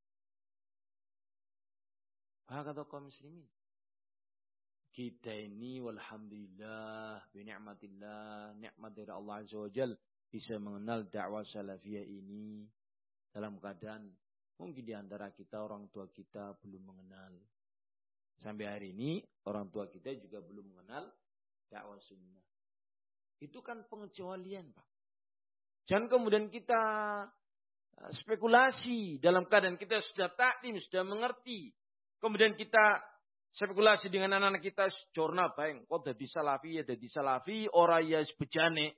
Kata kaum muslimin. Kita ini walhamdulillah binikmatillah. Nikmat dari Allah Azza wa Jalla. Bisa mengenal dakwah salafiyah ini. Dalam keadaan mungkin di antara kita orang tua kita belum mengenal. Sampai hari ini orang tua kita juga belum mengenal dakwah sunnah. Itu kan pengecualian, Pak. Jangan kemudian kita spekulasi dalam keadaan kita sudah taklim, sudah mengerti. Kemudian kita spekulasi dengan anak-anak kita, jorna baeng, kok dadi salafi, ora ya bejane.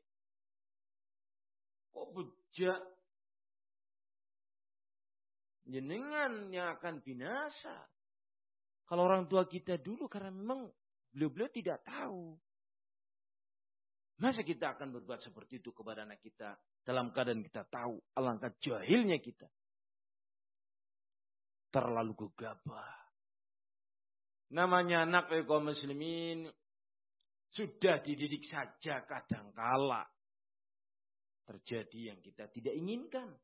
Kok bejak? Jenengan yang akan binasa. Kalau orang tua kita dulu, karena memang beliau-beliau tidak tahu. Masa kita akan berbuat seperti itu kepada anak kita dalam keadaan kita tahu alangkah jahilnya kita. Terlalu gegabah. Namanya anak kaum muslimin sudah dididik saja kadangkala terjadi yang kita tidak inginkan.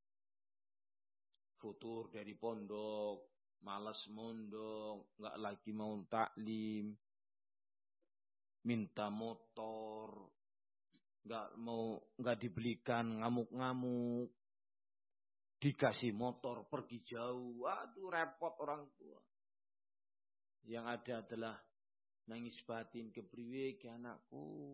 Futur dari pondok, malas mondok, nggak lagi mau taklim. Minta motor, nggak dibelikan, ngamuk-ngamuk, dikasih motor pergi jauh, waduh repot orang tua. Yang ada adalah nangis batin kepriwe ke anakku.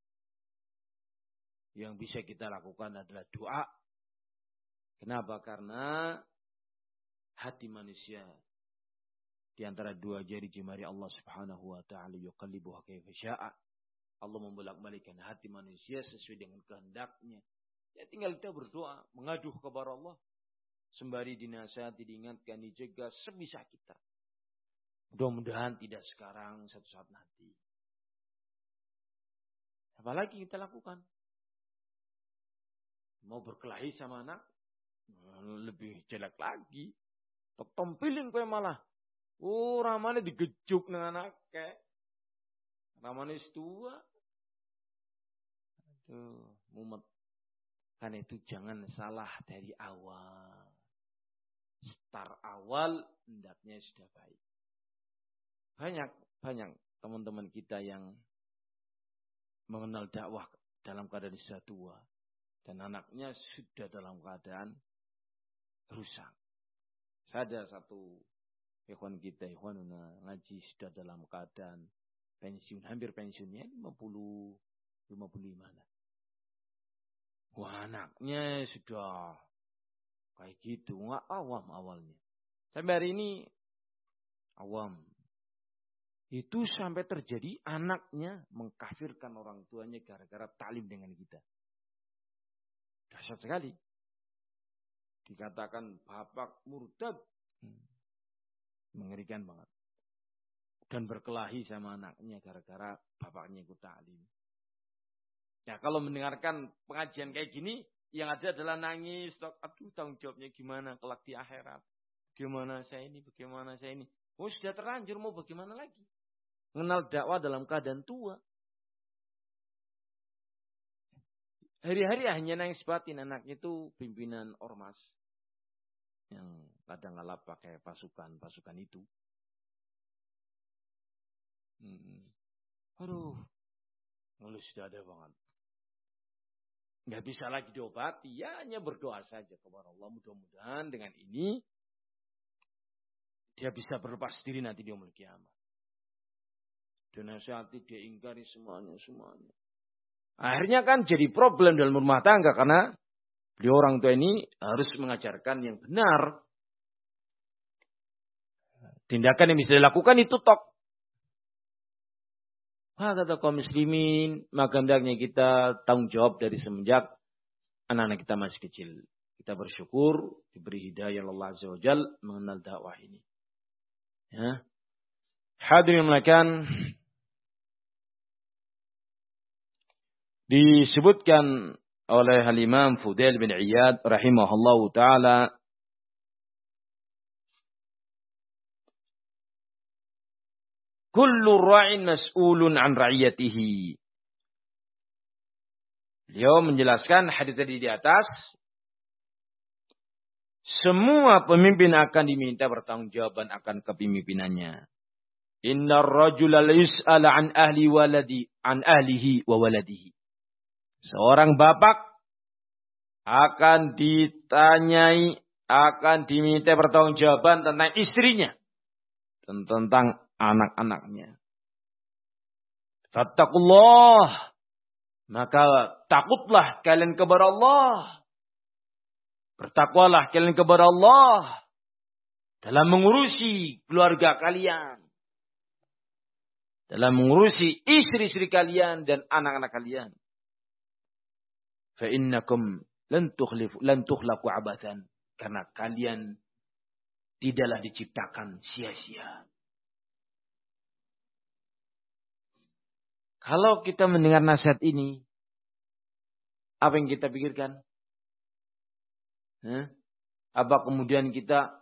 Yang bisa kita lakukan adalah doa. Kenapa? Karena hati manusia di antara dua jari jemari Allah Subhanahu wa taala yuqallibuha kaifa syaa. Allah membolak-balikkan hati manusia sesuai dengan kehendaknya. Ya tinggal kita berdoa, mengaduh kepada Allah sembari dinasihati, diingatkan, dicegah sebisa kita. Mudah-mudahan tidak sekarang, suatu saat nanti. Apalagi kita lakukan? Mau berkelahi sama anak? Lebih jelek lagi. Tompilin kowe malah. Oh, ramane digejuk dengan anaknya. Ramane tua. Aduh, mumet. Karena itu jangan salah dari awal. Start awal, hendaknya sudah baik. Banyak teman-teman kita yang mengenal dakwah dalam keadaan sudah tua. Dan anaknya sudah dalam keadaan rusak. Saya ada satu ikhwan kita, ikhwanuna ngaji sudah dalam keadaan pensiun, hampir pensiunnya 55 lah. Wah, anaknya sudah kayak gitu, nggak awam awalnya. Sampai hari ini awam. Itu sampai terjadi anaknya mengkafirkan orang tuanya gara-gara taklim dengan kita. Dahsyat sekali. Dikatakan bapak murtad. Mengerikan banget. dan berkelahi sama anaknya gara-gara bapaknya ikut ta'lim. Ya kalau mendengarkan pengajian kayak gini, yang ada adalah nangis, aduh tanggung jawabnya gimana kelak di akhirat. Bagaimana saya ini. Oh sudah terlanjur, mau bagaimana lagi? Mengenal dakwah dalam keadaan tua. Hari-hari hanya nangis batin, anaknya itu pimpinan ormas. Yang kadang-kala pakai pasukan itu. Aduh, ngeluh sudah ada banget. Nggak bisa lagi diobati, ya hanya berdoa saja kepada Allah. Mudah-mudahan dengan ini dia bisa berlepas diri nanti di yaumul kiamat. Dia nasihati, dia ingkari semuanya. Akhirnya kan jadi problem dalam rumah tangga karena beliau orang tua ini harus mengajarkan yang benar. Tindakan yang bisa dilakukan itu tok. Kata kaum muslimin, maka hendaknya kita tanggung jawab dari semenjak anak-anak kita masih kecil. Kita bersyukur diberi hidayah Allah Azza wa Jalla mengenal dakwah ini. Ya. Hadirin melakukan disebutkan oleh Al-Imam Fudail bin Iyad rahimahullahu taala kullu ra'in mas'ulun an ra'iyatihi. Beliau menjelaskan hadis tadi di atas, semua pemimpin akan diminta bertanggungjawaban akan kepemimpinannya. Innar rajula la yus'ala an ahlihi wa waladihi. Seorang bapak akan ditanyai, akan diminta pertanggungjawaban tentang istrinya dan tentang anak-anaknya. Fattaqullah, maka takutlah kalian kepada Allah. Bertakwalah kalian kepada Allah dalam mengurusi keluarga kalian, dalam mengurusi istri-istri kalian dan anak-anak kalian. Fa innakum lan tukhlaqu abathan, karena kalian tidaklah diciptakan sia-sia. Kalau kita mendengar nasihat ini, apa yang kita pikirkan? Apa kemudian kita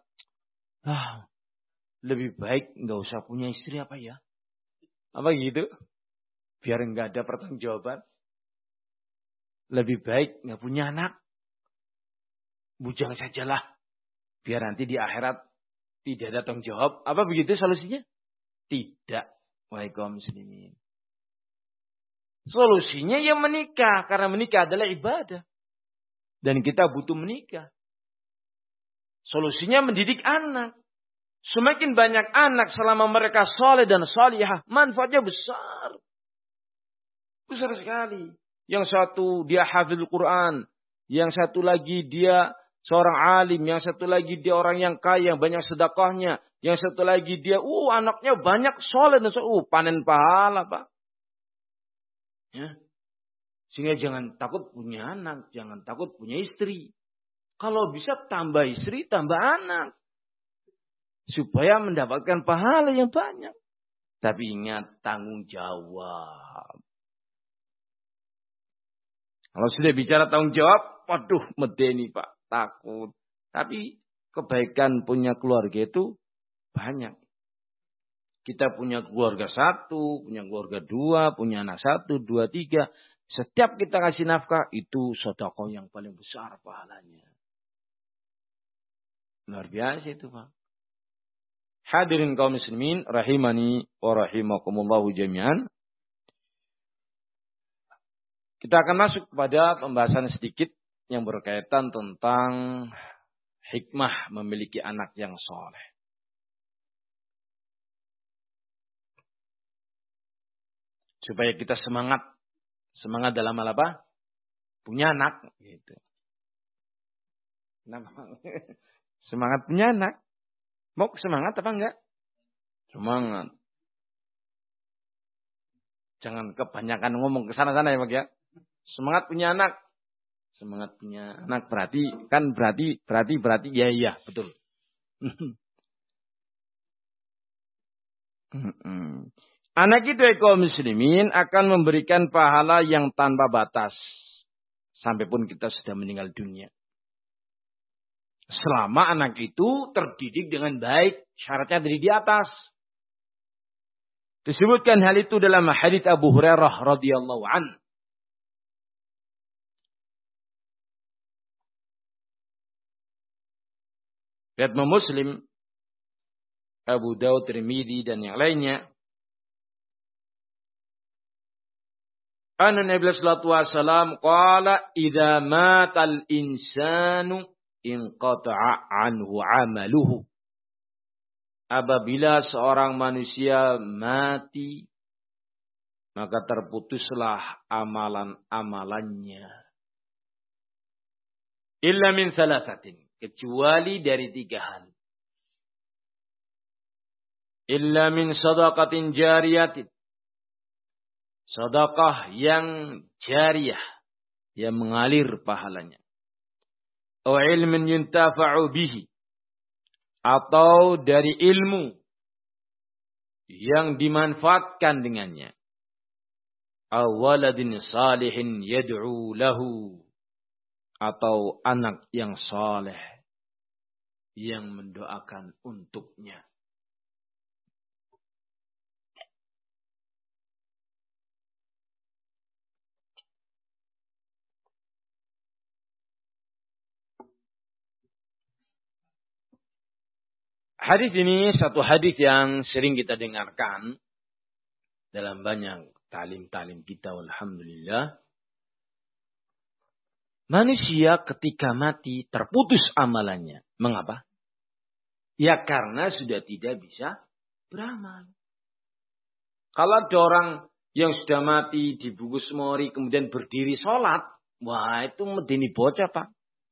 lebih baik nggak usah punya istri apa ya? Apa gitu? Biar nggak ada pertanggungjawaban. Lebih baik nggak punya anak. Bujang sajalah. Biar nanti di akhirat tidak ada tanggung jawab. Apa begitu solusinya? Tidak. Wahai kaum muslimin. Solusinya ya menikah. Karena menikah adalah ibadah. Dan kita butuh menikah. Solusinya mendidik anak. Semakin banyak anak selama mereka saleh dan salihah, manfaatnya besar. Besar sekali. Yang satu dia hafizul Quran. Yang satu lagi dia seorang alim. Yang satu lagi dia orang yang kaya, banyak sedekahnya. Yang satu lagi dia, anaknya banyak saleh dan panen pahala, Pak. Ya. Sehingga jangan takut punya anak, jangan takut punya istri. Kalau bisa tambah istri, tambah anak. Supaya mendapatkan pahala yang banyak. Tapi ingat, tanggung jawab. Kalau sudah bicara tanggung jawab, waduh medeni Pak, takut. Tapi kebaikan punya keluarga itu banyak. Kita punya keluarga 1, punya keluarga 2, punya anak 1, 2, 3. Setiap kita kasih nafkah, itu sedekah yang paling besar pahalanya. Luar biasa itu Pak. Hadirin kaum muslimin, rahimani wa rahimakumullahu jami'an. Kita akan masuk kepada pembahasan sedikit yang berkaitan tentang hikmah memiliki anak yang soleh. Supaya kita semangat. Semangat dalam hal apa? Punya anak. Gitu. Semangat punya anak. Mau semangat apa enggak? Semangat. Jangan kebanyakan ngomong ke sana-sana ya Pak ya. Semangat punya anak. Semangat punya anak berarti ya betul. Anak itu kaum muslimin akan memberikan pahala yang tanpa batas. Sampai pun kita sudah meninggal dunia. Selama anak itu terdidik dengan baik. Syaratnya dari di atas. Disebutkan hal itu dalam hadits Abu Hurairah radhiyallahu an. Riwayat Muslim, Abu Daud, Tirmidzi dan yang lainnya. Anna Nabi sallallahu alaihi wasallam qala idza matal insanu inqata'a anhu 'amaluhu. Apabila seorang manusia mati maka terputuslah amalan-amalannya. Illa min salasatin, kecuali dari 3 hal. Illa min shadaqatin jariyatin, sedekah yang jariyah, yang mengalir pahalanya. Aw ilmin yuntafa'u bihi, atau dari ilmu yang dimanfaatkan dengannya. Aw waladin salihin yad'u lahu, atau anak yang saleh yang mendoakan untuknya. Hadis ini satu hadis yang sering kita dengarkan dalam banyak talim-talim kita, alhamdulillah. Manusia ketika mati terputus amalannya. Mengapa? Ya karena sudah tidak bisa beramal. Kalau ada orang yang sudah mati dibungkus mori kemudian berdiri sholat, wah itu medeni bocah pak.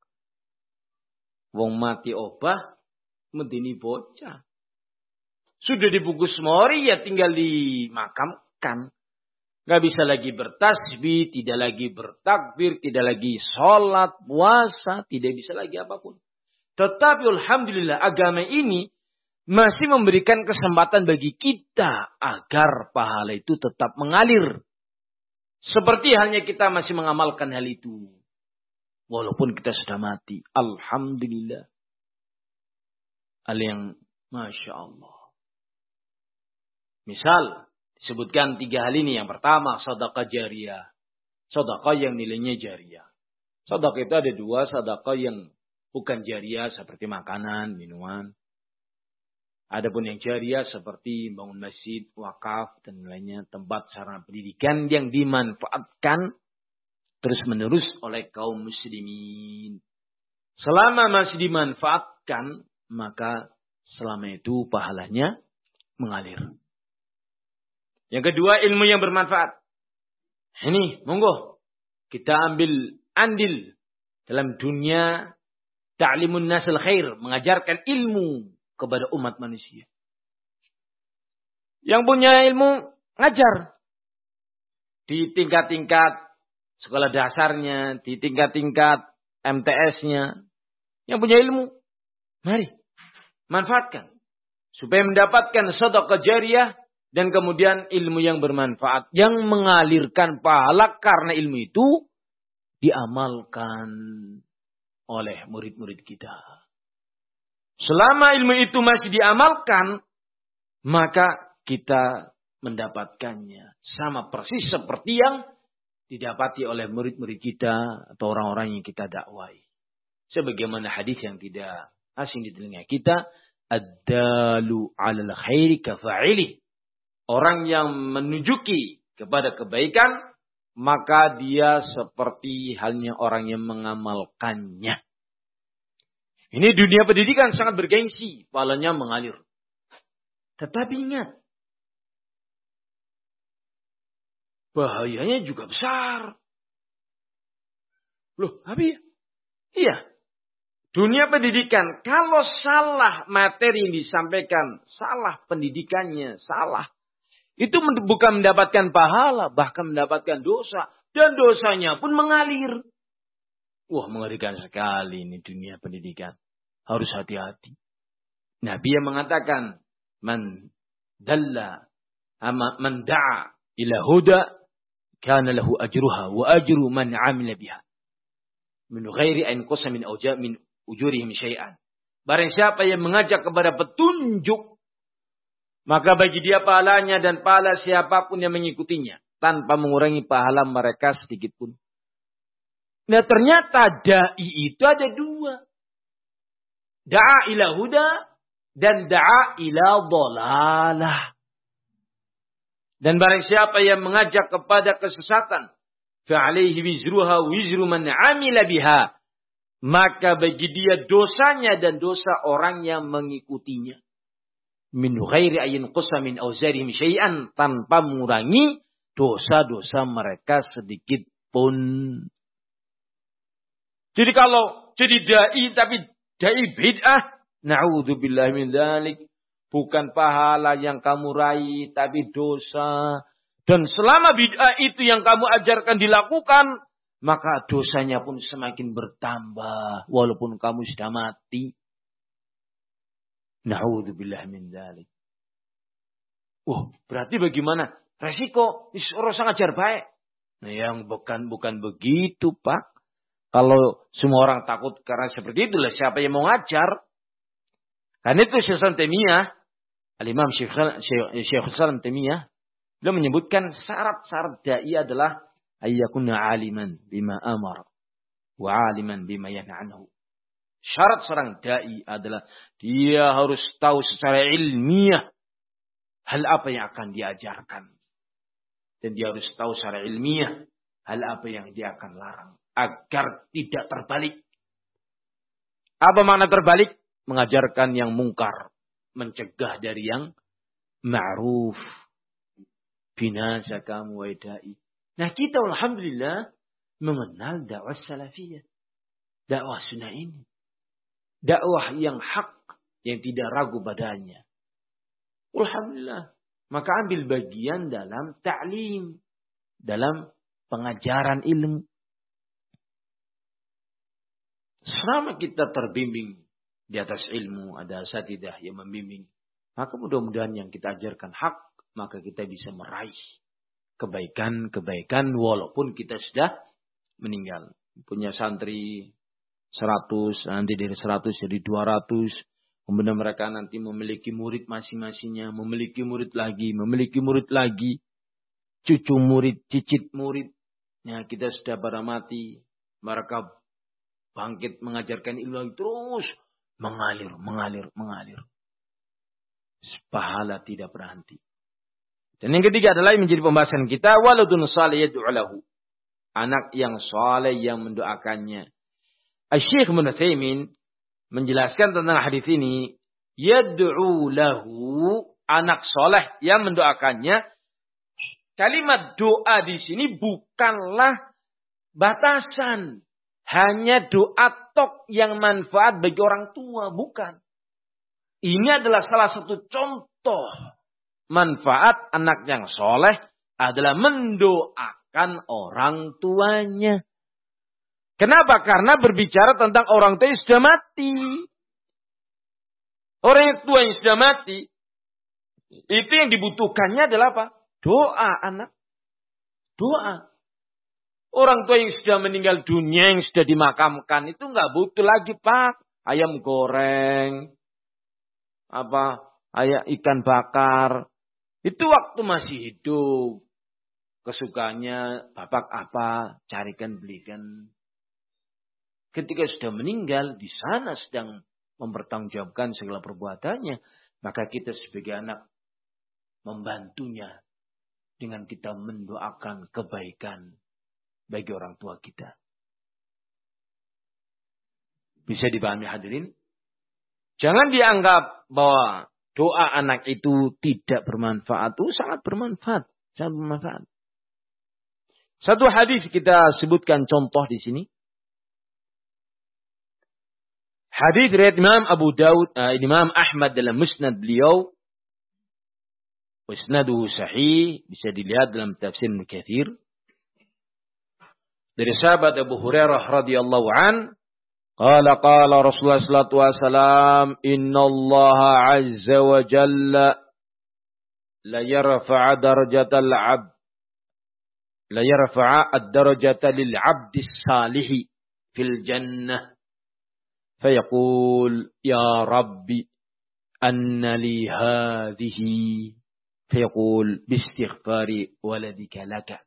Wong mati obah medeni bocah. Sudah dibungkus mori ya tinggal dimakamkan. Gak bisa lagi bertasbih, tidak lagi bertakbir, tidak lagi sholat, puasa, tidak bisa lagi apapun. Tetapi alhamdulillah agama ini masih memberikan kesempatan bagi kita agar pahala itu tetap mengalir. Seperti halnya kita masih mengamalkan hal itu. Walaupun kita sudah mati. Alhamdulillah. Hal yang Masya Allah. Misal, disebutkan 3 hal ini. Yang pertama, sedekah jariyah. Sedekah yang nilainya jariyah. Sedekah itu ada 2. Sedekah yang bukan jariyah seperti makanan, minuman. Adapun yang jariyah seperti bangun masjid, wakaf, dan lainnya. Tempat sarana pendidikan yang dimanfaatkan terus-menerus oleh kaum muslimin. Selama masih dimanfaatkan, maka selama itu pahalanya mengalir. Yang kedua, ilmu yang bermanfaat. Ini, monggo. Kita ambil andil dalam dunia ta'limun nasil khair. Mengajarkan ilmu kepada umat manusia. Yang punya ilmu, ngajar. Di tingkat-tingkat sekolah dasarnya, di tingkat-tingkat MTS-nya. Yang punya ilmu, mari. Manfaatkan. Supaya mendapatkan sedekah jariyah. Dan kemudian ilmu yang bermanfaat. Yang mengalirkan pahala karena ilmu itu diamalkan oleh murid-murid kita. Selama ilmu itu masih diamalkan. Maka kita mendapatkannya. Sama persis seperti yang didapati oleh murid-murid kita. Atau orang-orang yang kita dakwai. Sebagaimana hadis yang tidak asing di telinga kita. Ad-dalu 'alal khairi kafa'ilih. Orang yang menunjuki kepada kebaikan, maka dia seperti halnya orang yang mengamalkannya. Ini dunia pendidikan sangat bergengsi, pahalanya mengalir. Tetapi ingat, bahayanya juga besar. Loh, apa ya? Iya. Dunia pendidikan, kalau salah materi yang disampaikan, salah pendidikannya, salah. Itu bukan mendapatkan pahala, bahkan mendapatkan dosa. Dan dosanya pun mengalir. Wah, mengerikan sekali ini dunia pendidikan. Harus hati-hati. Nabi yang mengatakan, Man dalla man da'a ila huda kana lahu ajruha wa ajru man 'amila biha min ghairi an qasa min ujurihim syai'an. Barang siapa yang mengajak kepada petunjuk, maka bagi dia pahalanya dan pahala siapapun yang mengikutinya tanpa mengurangi pahala mereka sedikit pun. Nah, ternyata dai itu ada dua. Da'a ila huda dan da'a ila dhalalah. Dan barang siapa yang mengajak kepada kesesatan, fa'alaihi wizruha wizru man 'amila biha, maka bagi dia dosanya dan dosa orang yang mengikutinya. Min ghairi ayin qusa min auzarihim syai'an, tanpa mengurangi dosa-dosa mereka sedikit pun. Jadi kalau jadi dai tapi dai bid'ah, na'udzubillahi min dzalik, bukan pahala yang kamu raih tapi dosa. Dan selama bid'ah itu yang kamu ajarkan dilakukan, maka dosanya pun semakin bertambah walaupun kamu sudah mati. Na'udzubillahi min dzalik. Berarti bagaimana? Resiko orang sangat ajar baik. Nah, yang bukan begitu, Pak. Kalau semua orang takut karena seperti itulah siapa yang mau ngajar? Karena itu Syekh Taimiyah, Al-Imam Syekh Taimiyah, beliau menyebutkan syarat-syarat dai adalah ayyakuna aliman bima amar wa aliman bima yanha anhu. Syarat seorang dai adalah dia harus tahu secara ilmiah hal apa yang akan diajarkan. Dan dia harus tahu secara ilmiah hal apa yang dia akan larang. Agar tidak terbalik. Apa makna terbalik? Mengajarkan yang mungkar. Mencegah dari yang ma'ruf. Binasa kamu wa da'i. Nah, kita alhamdulillah mengenal dakwah salafiyah. Dakwah sunnah ini. Dakwah yang hak. Yang tidak ragu padanya. Alhamdulillah. Maka ambil bagian dalam ta'lim. Dalam pengajaran ilmu. Selama kita terbimbing di atas ilmu, ada asatidzah yang membimbing, maka mudah-mudahan yang kita ajarkan hak, maka kita bisa meraih kebaikan-kebaikan walaupun kita sudah meninggal. Punya santri 100, nanti dari 100 jadi 200. Kemudian mereka nanti memiliki murid masing-masingnya, memiliki murid lagi, cucu murid, cicit murid. Nah, kita sudah pada mati, mereka bangkit mengajarkan ilmu terus mengalir. Pahala tidak berhenti. Dan yang ketiga adalah yang menjadi pembahasan kita, waladun salih yad'u lahu. Anak yang saleh yang mendoakannya. Asy-Syaikh Ibnu Utsaimin menjelaskan tentang hadis ini, yad'u lahu, anak saleh yang mendoakannya. Kalimat doa di sini bukanlah batasan. Hanya doa tok yang manfaat bagi orang tua. Bukan. Ini adalah salah satu contoh. Manfaat anak yang soleh adalah mendoakan orang tuanya. Kenapa? Karena berbicara tentang orang tua yang sudah mati. Orang tua yang sudah mati. Itu yang dibutuhkannya adalah apa? Doa anak. Doa. Orang tua yang sudah meninggal dunia, yang sudah dimakamkan, itu nggak butuh lagi, Pak. Ayam goreng, ikan bakar. Itu waktu masih hidup. Kesukaannya, bapak apa, carikan, belikan. Ketika sudah meninggal, di sana sedang mempertanggungjawabkan segala perbuatannya. Maka kita sebagai anak membantunya dengan kita mendoakan kebaikan bagi orang tua kita. Bisa dipahami hadirin? Jangan dianggap bahwa doa anak itu tidak bermanfaat. Itu sangat bermanfaat. Sangat bermanfaat. Satu hadis kita sebutkan contoh di sini. Hadis riwayat Imam Abu Daud, Imam Ahmad dalam Musnad beliau. Isnaduhu sahih, bisa dilihat dalam tafsir Ibnu Katsir. Dari sahabat Abu Hurairah radhiyallahu an, qala Rasulullah sallallahu alaihi wasallam, innallaha azza wa jalla la yarfa'a darajatal 'abd la yarfa'a ad-darajata lil 'abdi as-salih fil jannah fayaqul ya rabbi anna li hadhihi fayaqul bi istighfari waladika laka.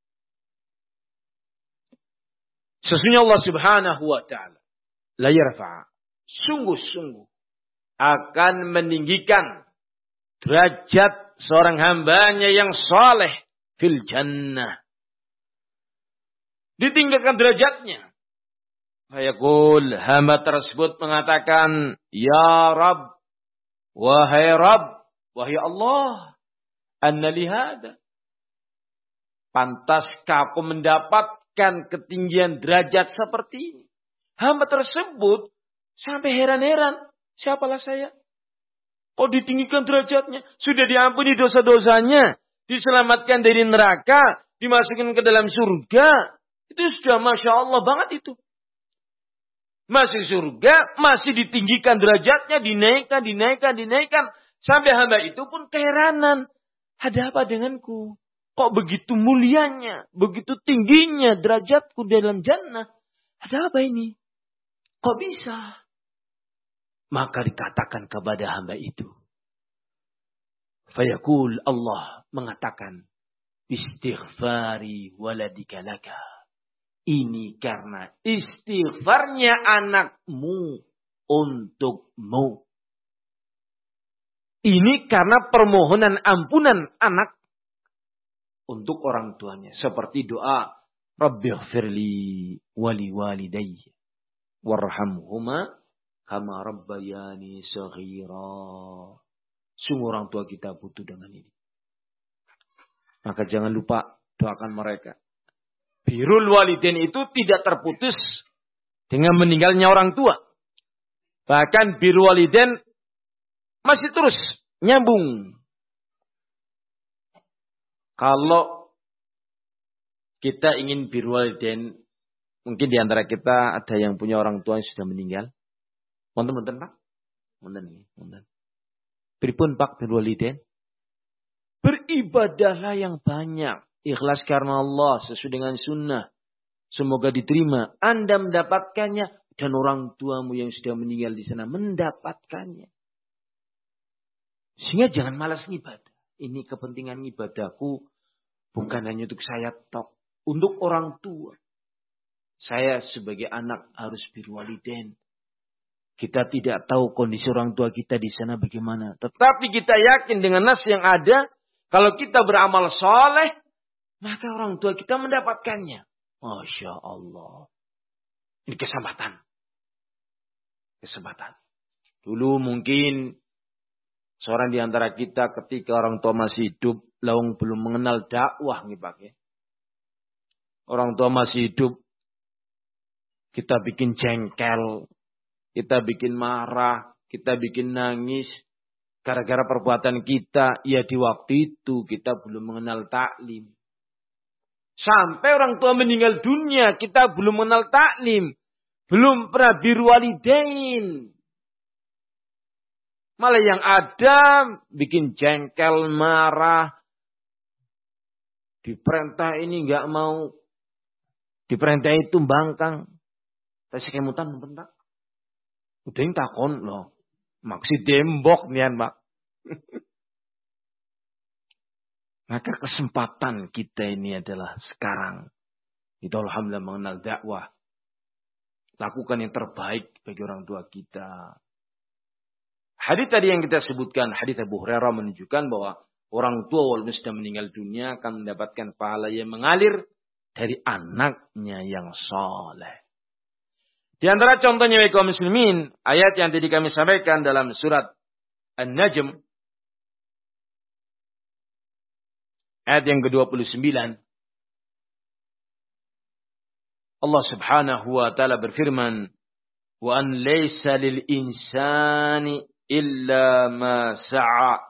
Sesungguhnya Allah Subhanahu wa taala la yarfa'a, sungguh-sungguh akan meninggikan derajat seorang hambanya yang saleh fil jannah. Ditinggikan derajatnya. Fayaqul, hamba tersebut mengatakan, ya Rabb, wahai Rabb, wahai Allah, anna li hada. Pantaskah aku mendapatkan ketinggian derajat seperti ini? Hamba tersebut sampai heran-heran. Siapalah saya? Oh, ditinggikan derajatnya. Sudah diampuni dosa-dosanya. Diselamatkan dari neraka. Dimasukkan ke dalam surga. Itu sudah Masya Allah banget itu. Masuk surga. Masih ditinggikan derajatnya. Dinaikkan. Sampai hamba itu pun keheranan. Ada apa denganku? Kok begitu mulianya. Begitu tingginya derajatku dalam jannah. Ada apa ini? Kok bisa? Maka dikatakan kepada hamba itu. Fayaqul, Allah mengatakan, istighfari waladika laka. Ini karena istighfarnya anakmu untukmu. Ini karena permohonan ampunan anak untuk orang tuanya. Seperti doa, Rabbighfirli wali walidayya warhamhuma kama rabbayani saghira. Sungguh orang tua kita butuh dengan ini. Maka jangan lupa doakan mereka. Birrul walidain itu tidak terputus dengan meninggalnya orang tua. Bahkan birrul walidain masih terus nyambung. Kalau kita ingin birrul walidain, mungkin di antara kita ada yang punya orang tua yang sudah meninggal. Monten Pak? Monten. Pripun Pak birrul walidain? Beribadahlah yang banyak. Ikhlas karena Allah sesuai dengan sunnah. Semoga diterima. Anda mendapatkannya dan orang tuamu yang sudah meninggal di sana mendapatkannya. Sehingga jangan malas ibadah. Ini kepentingan ibadahku bukan hanya untuk saya tok, untuk orang tua. Saya sebagai anak harus birrul walidain. Kita tidak tahu kondisi orang tua kita di sana bagaimana. Tetapi kita yakin dengan nas yang ada. Kalau kita beramal soleh. Maka orang tua kita mendapatkannya. Masya Allah. Ini kesempatan. Dulu mungkin. Seorang di antara kita ketika orang tua masih hidup. Laung belum mengenal dakwah nih Pak ya. Orang tua masih hidup. Kita bikin jengkel. Kita bikin marah, kita bikin nangis. Gara-gara perbuatan kita, ya di waktu itu kita belum mengenal taklim. Sampai orang tua meninggal dunia, kita belum mengenal taklim. Belum pernah birrul walidain. Malah yang ada, bikin jengkel, marah. Diperintah ini nggak mau. Diperintah itu bangkang. Tapi kemutan bentar. Udah yang takon loh. Maksud dembok nian Pak. Maka kesempatan kita ini adalah sekarang. Kita alhamdulillah mengenal dakwah. Lakukan yang terbaik bagi orang tua kita. Hadits tadi yang kita sebutkan. Hadits Abu Hurairah menunjukkan bahwa orang tua walaupun sudah meninggal dunia akan mendapatkan pahala yang mengalir dari anaknya yang saleh. Di antara contohnya kaum muslimin, ayat yang tadi kami sampaikan dalam surat An-Najm, ayat yang ke-29. Allah Subhanahu wa taala berfirman, "Wa an laysa lil insani illa ma sa'a."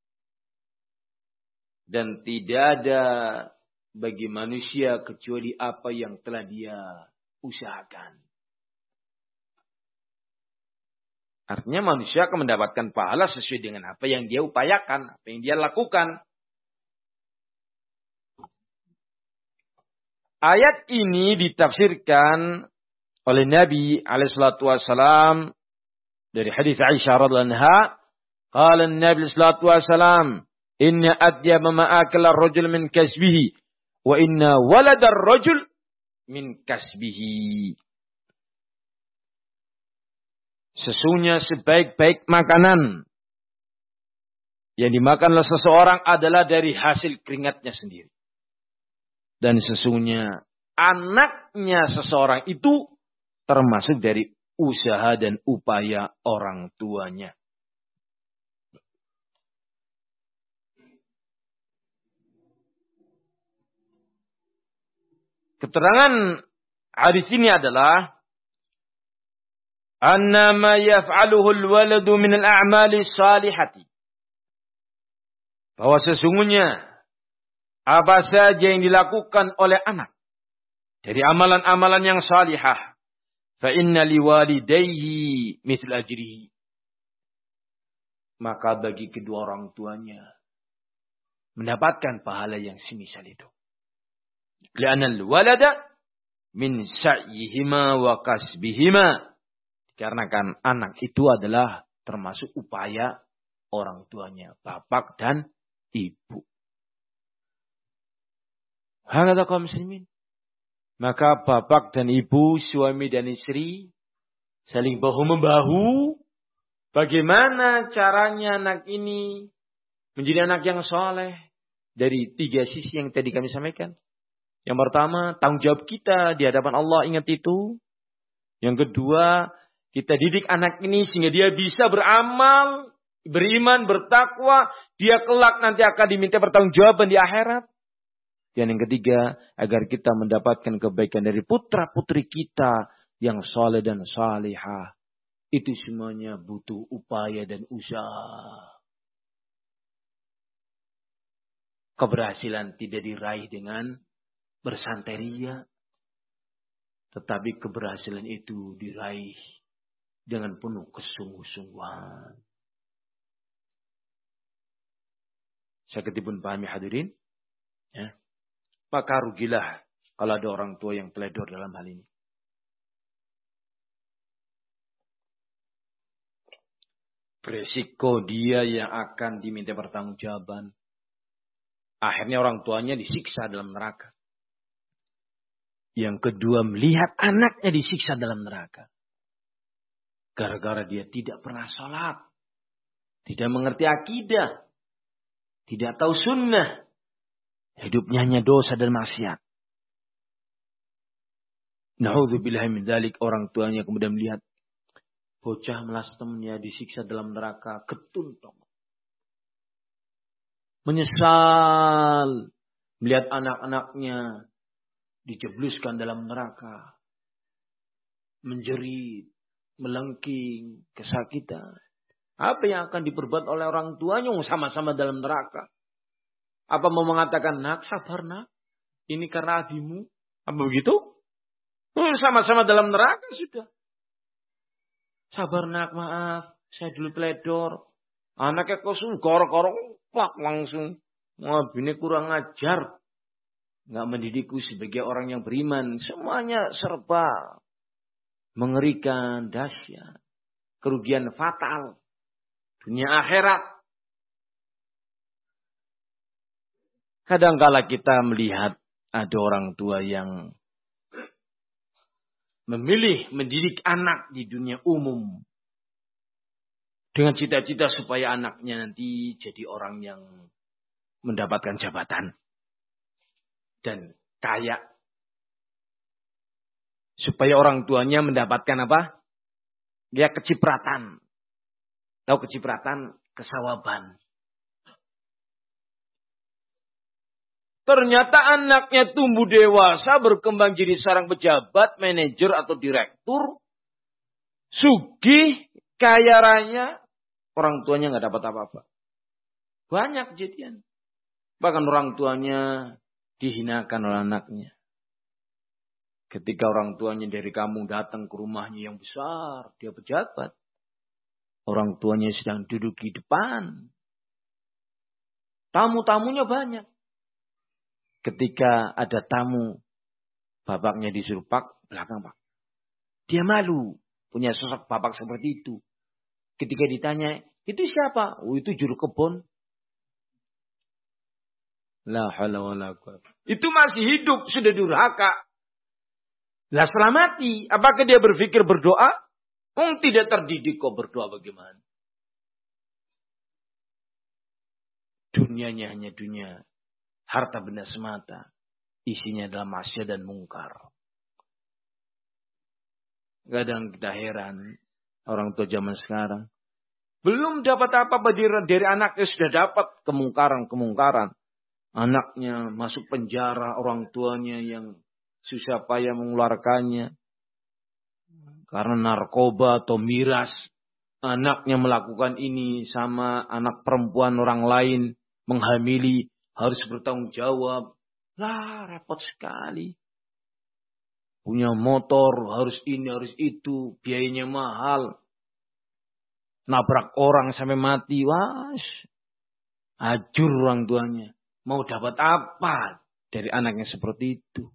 Dan tidak ada bagi manusia kecuali apa yang telah dia usahakan. Artinya manusia akan mendapatkan pahala sesuai dengan apa yang dia upayakan, apa yang dia lakukan. Ayat ini ditafsirkan oleh Nabi alaihissalatu wassalam dari hadis Aisyah radhiyallahu anha, qala Nabi alaihissalatu wassalam, inna adyaba ma akala ar-rajul min kasbihi wa inna walada ar-rajul min kasbihi. Sesungguhnya sebaik-baik makanan yang dimakan oleh seseorang adalah dari hasil keringatnya sendiri. Dan sesungguhnya anaknya seseorang itu termasuk dari usaha dan upaya orang tuanya. Keterangan hadis ini adalah anna ma yaf'aluhu al-waladu min al-a'mali salihati. Bahwa sesungguhnya apa saja yang dilakukan oleh anak dari amalan-amalan yang salihah, fa inna liwalidayhi mithl ajrihi. Maka bagi kedua orang tuanya mendapatkan pahala yang semisal itu. Li'anna al-walada min sa'yihima wa kasbihima. Karena kan anak itu adalah termasuk upaya orang tuanya, bapak dan ibu. Hakadha kaum muslimin. Maka bapak dan ibu, suami dan istri saling bahu-membahu. Bagaimana caranya anak ini menjadi anak yang soleh dari 3 sisi yang tadi kami sampaikan. Yang pertama, tanggung jawab kita di hadapan Allah, ingat itu. Yang kedua, kita didik anak ini sehingga dia bisa beramal, beriman, bertakwa. Dia kelak nanti akan diminta pertanggungjawaban di akhirat. Dan yang ketiga, agar kita mendapatkan kebaikan dari putra-putri kita yang saleh dan salihah. Itu semuanya butuh upaya dan usaha. Keberhasilan tidak diraih dengan bersanteria. Tetapi keberhasilan itu diraih dengan penuh kesungguh-sungguhan. Sakit pun pahami hadirin. Ya. Maka rugilah kalau ada orang tua yang teledor dalam hal ini. Beresiko dia yang akan diminta pertanggungjawaban. Akhirnya orang tuanya disiksa dalam neraka. Yang kedua, melihat anaknya disiksa dalam neraka. Gara-gara dia tidak pernah sholat. Tidak mengerti akidah. Tidak tahu sunnah. Hidupnya hanya dosa dan maksiat. Na'udzubillahi min dzalik. Orang tuanya kemudian melihat bocah melas temannya disiksa dalam neraka. Ketuntong. Menyesal. Melihat anak-anaknya dijebluskan dalam neraka. Menjerit. Melengking, kesakitan. Apa yang akan diperbuat oleh orang tuanya yang sama-sama dalam neraka? Apa mau mengatakan, nak, sabar nak. Ini karena abimu. Apa begitu? Sama-sama dalam neraka sudah. Sabar nak, maaf. Saya dulu teledor. Anaknya kosong, korok-korok, pak langsung. Ini kurang ajar. Nggak mendidikku sebagai orang yang beriman. Semuanya serba mengerikan, dahsyat. Kerugian fatal. Dunia akhirat. Kadangkala kita melihat ada orang tua yang memilih mendidik anak di dunia umum. Dengan cita-cita supaya anaknya nanti jadi orang yang mendapatkan jabatan. Dan kaya. Supaya orang tuanya mendapatkan apa? Dia kecipratan. Tahu kecipratan? Kesawaban. Ternyata anaknya tumbuh dewasa, berkembang jadi seorang pejabat, manajer atau direktur. Sugih, kaya raya. Orang tuanya nggak dapat apa-apa. Banyak kejadian. Bahkan orang tuanya dihinakan oleh anaknya. Ketika orang tuanya dari kampung datang ke rumahnya yang besar, dia pejabat. Orang tuanya sedang duduk di depan. Tamu-tamunya banyak. Ketika ada tamu, bapaknya disuruh Pak, belakang Pak. Dia malu punya sosok bapak seperti itu. Ketika ditanya, itu siapa? Oh, itu juru kebun. La haula wala quwwata. Itu masih hidup, sudah durhaka. Lah setelah mati, apakah dia berpikir berdoa? Tidak terdidik kok berdoa bagaimana? Dunianya hanya dunia. Harta benda semata. Isinya adalah maksiat dan mungkar. Kadang kita heran. Orang tua zaman sekarang. Belum dapat apa-apa dari anaknya. Sudah dapat kemungkaran-kemungkaran. Anaknya masuk penjara. Orang tuanya yang susah payah mengeluarkannya. Karena narkoba atau miras. Anaknya melakukan ini sama anak perempuan orang lain. Menghamili. Harus bertanggung jawab. Lah, repot sekali. Punya motor, harus ini, harus itu. Biayanya mahal. Nabrak orang sampai mati. Wah, hancur orang tuanya. Mau dapat apa dari anaknya seperti itu?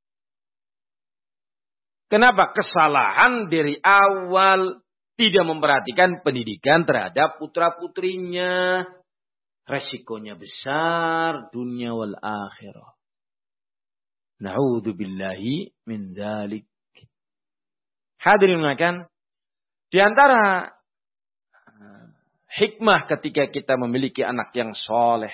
Kenapa? Kesalahan dari awal. Tidak memperhatikan pendidikan terhadap putra-putrinya. Resikonya besar. Dunia wal akhirah. Na'udzubillahi min dzalik. Hadirin makan. Di antara hikmah ketika kita memiliki anak yang soleh.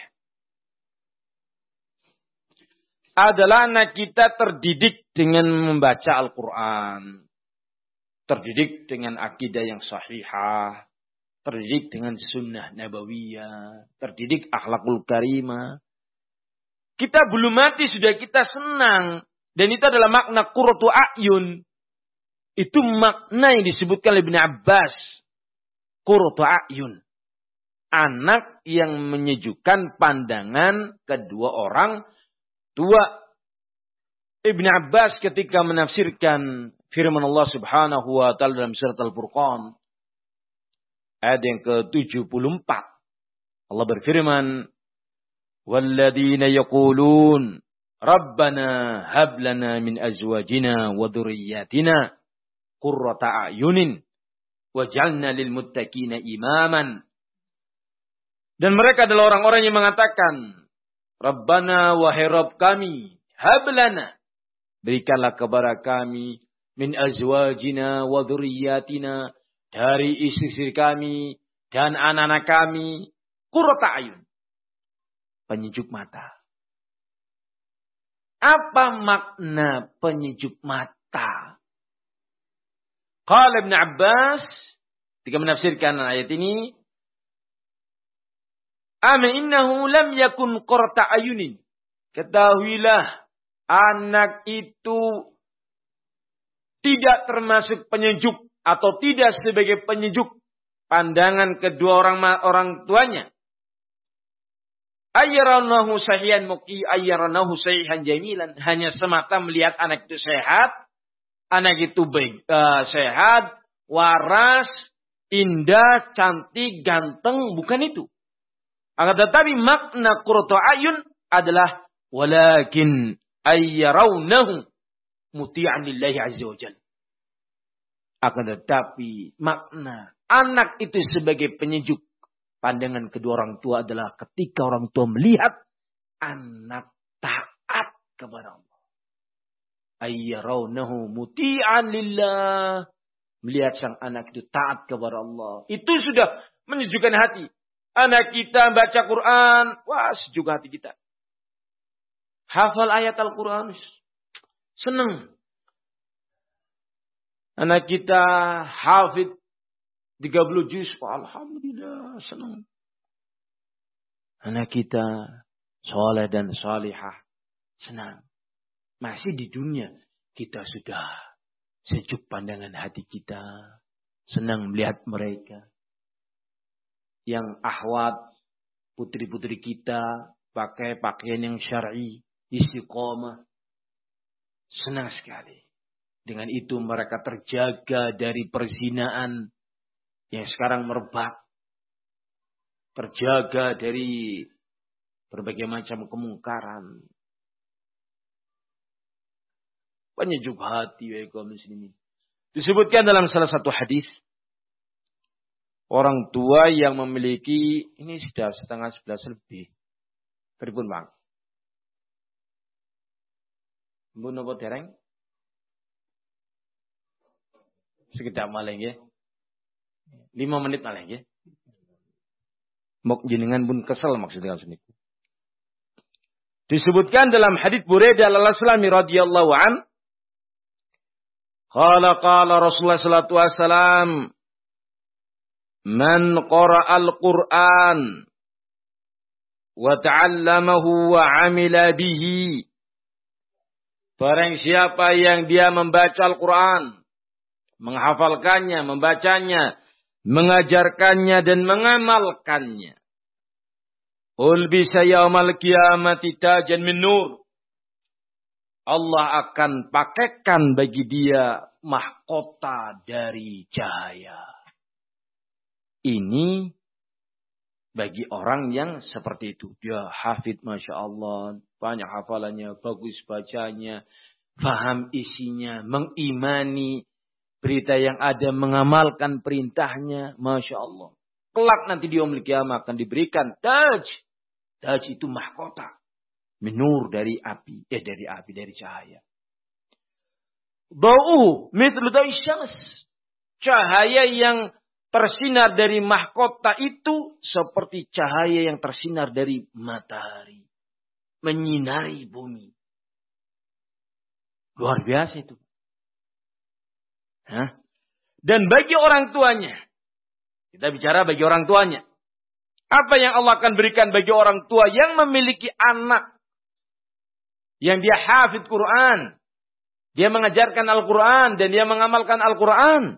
Adalah anak kita terdidik dengan membaca Al-Quran. Terdidik dengan akidah yang sahihah. Terdidik dengan sunnah nabawiyah. Terdidik akhlakul karimah. Kita belum mati sudah kita senang. Dan itu adalah makna qurratu a'yun. Itu makna yang disebutkan oleh Ibnu Abbas. Qurratu a'yun. Anak yang menyejukkan pandangan kedua orang tua. Ibnu Abbas ketika menafsirkan firman Allah Subhanahu wa taala dalam surat Al-Furqan ayat yang ke-74. Allah berfirman, "Walladzina yaqulun Rabbana hab lana min azwajina wa dhurriyyatina qurrata a'yunin waj'alna lil muttaqina imaman." Dan mereka adalah orang-orang yang mengatakan, Rabbana wahai Rabb kami, hab lana, berikanlah kepada kami min azwajina wa dhurriyyatina, dari istri-istri kami dan anak-anak kami, qurrata a'yun, penyejuk mata. Apa makna penyejuk mata? Qala Ibnu Abbas ketika menafsirkan ayat ini, "Ama innahu lam yakun qurrata ayunin." Ketahuilah, anak itu tidak termasuk penyejuk atau tidak sebagai penyejuk pandangan kedua orang tuanya. Ayyaranahu sahihan muqi ayyaranahu sahihan jamilan. Hanya semata melihat anak itu sehat, anak itu baik, sehat, waras, indah, cantik, ganteng, bukan itu. Akan tetapi makna qurratu ayun adalah walakin ayyaraunahu muti'an lillahi azza wa jalla. Akan tetapi makna anak itu sebagai penyejuk pandangan kedua orang tua adalah ketika orang tua melihat anak taat kepada Allah. Ayyaraunahu muti'an lillah. Melihat sang anak itu taat kepada Allah. Itu sudah menyejukkan hati. Anak kita baca Quran. Wah, sejuk hati kita. Hafal ayat Al-Quran. Senang. Anak kita hafid 30 juz. Alhamdulillah, senang. Anak kita soleh dan salihah. Senang. Masih di dunia. Kita sudah sejuk pandangan hati kita. Senang melihat mereka. Yang ahwat, putri-putri kita. Pakai pakaian yang syar'i. Istiqomah. Senang sekali. Dengan itu mereka terjaga dari perzinaan. yang sekarang merebak, terjaga dari berbagai macam kemungkaran. Banyak jubhat ya kaum muslimin. Disebutkan dalam salah satu hadis, orang tua yang memiliki, ini sudah 10:30 lebih. Pripun, Bang? Mbun apa dereng? Sekedap malah ya. 5 menit malah ya. Mok jenengan pun kesel maksudnya sini. Disebutkan dalam hadits Buraidah al-Aslami radhiyallahu an, qala Rasulullah sallallahu alaihi wasallam, man qara'al Qur'an wa ta'allamahu wa 'amila bihi. Barang siapa yang dia membaca Al-Qur'an, menghafalkannya, membacanya, mengajarkannya dan mengamalkannya. Ulbisa yaumal qiyamati tajan min nur. Allah akan pakaikan bagi dia mahkota dari cahaya. Ini bagi orang yang seperti itu. Dia hafid Masya Allah. Banyak hafalannya, bagus bacanya, faham isinya, mengimani berita yang ada, mengamalkan perintahnya. Masya Allah. Kelak nanti di yaumul qiyamah akan diberikan taj. Taj itu mahkota. Minur dari api. Dari cahaya. Bau mithlu syams. Cahaya yang tersinar dari mahkota itu seperti cahaya yang tersinar dari matahari. Menyinari bumi. Luar biasa itu. Hah? Dan bagi orang tuanya. Kita bicara bagi orang tuanya. Apa yang Allah akan berikan bagi orang tua yang memiliki anak. Yang dia hafid Quran. Dia mengajarkan Al-Quran. Dan dia mengamalkan Al-Quran.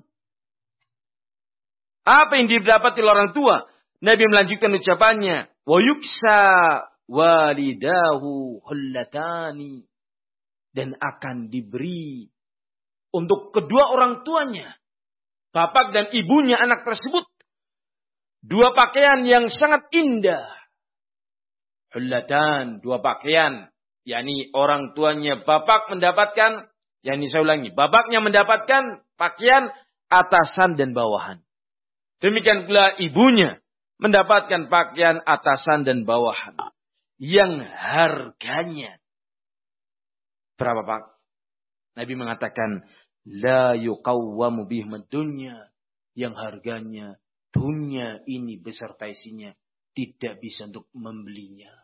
Apa yang didapati oleh orang tua? Nabi melanjutkan ucapannya. Wa yuksa walidahu hullatani. Dan akan diberi untuk kedua orang tuanya. Bapak dan ibunya anak tersebut. 2 pakaian yang sangat indah. Hullatan, 2 pakaian. yakni orang tuanya bapak mendapatkan, yakni saya ulangi, bapaknya mendapatkan pakaian atasan dan bawahan. Demikian pula ibunya mendapatkan pakaian atasan dan bawahan. Yang harganya berapa, Pak? Nabi mengatakan, la yuqawwamu bihimad dunya. Yang harganya dunia ini beserta isinya tidak bisa untuk membelinya.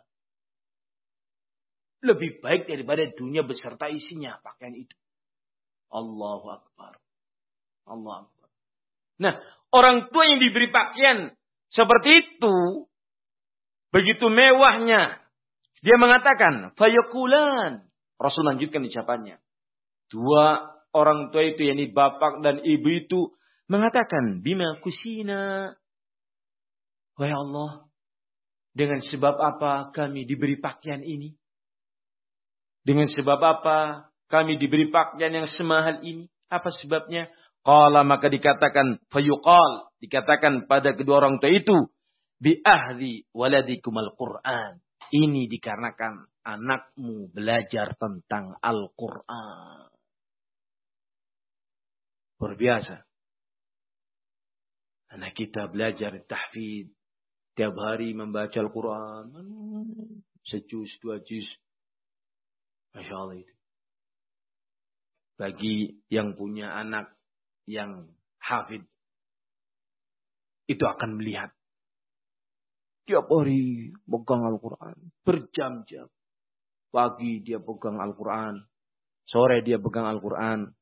Lebih baik daripada dunia beserta isinya pakaian itu. Allahu Akbar. Allah Akbar. Nah, orang tua yang diberi pakaian seperti itu, begitu mewahnya, dia mengatakan, fayakulan. Rasul lanjutkan ucapannya. 2 orang tua itu, yakni bapak dan ibu itu, mengatakan, bima kusina. Wahai Allah, dengan sebab apa kami diberi pakaian ini? Dengan sebab apa kami diberi pakaian yang semahal ini? Apa sebabnya? Qala, maka dikatakan, fayuqal, dikatakan pada kedua orang tua itu, bi ahdi waladikumal Qur'an. Ini dikarenakan anakmu belajar tentang Al-Quran. Luar biasa. Anak kita belajar tahfidz. Tiap hari membaca Al-Quran. Sejuz, 2 juz. Masya Allah itu. Bagi yang punya anak yang hafidz. Itu akan melihat. Tiap hari pegang Al-Quran. Berjam-jam. Pagi dia pegang Al-Quran. Sore dia pegang Al-Quran.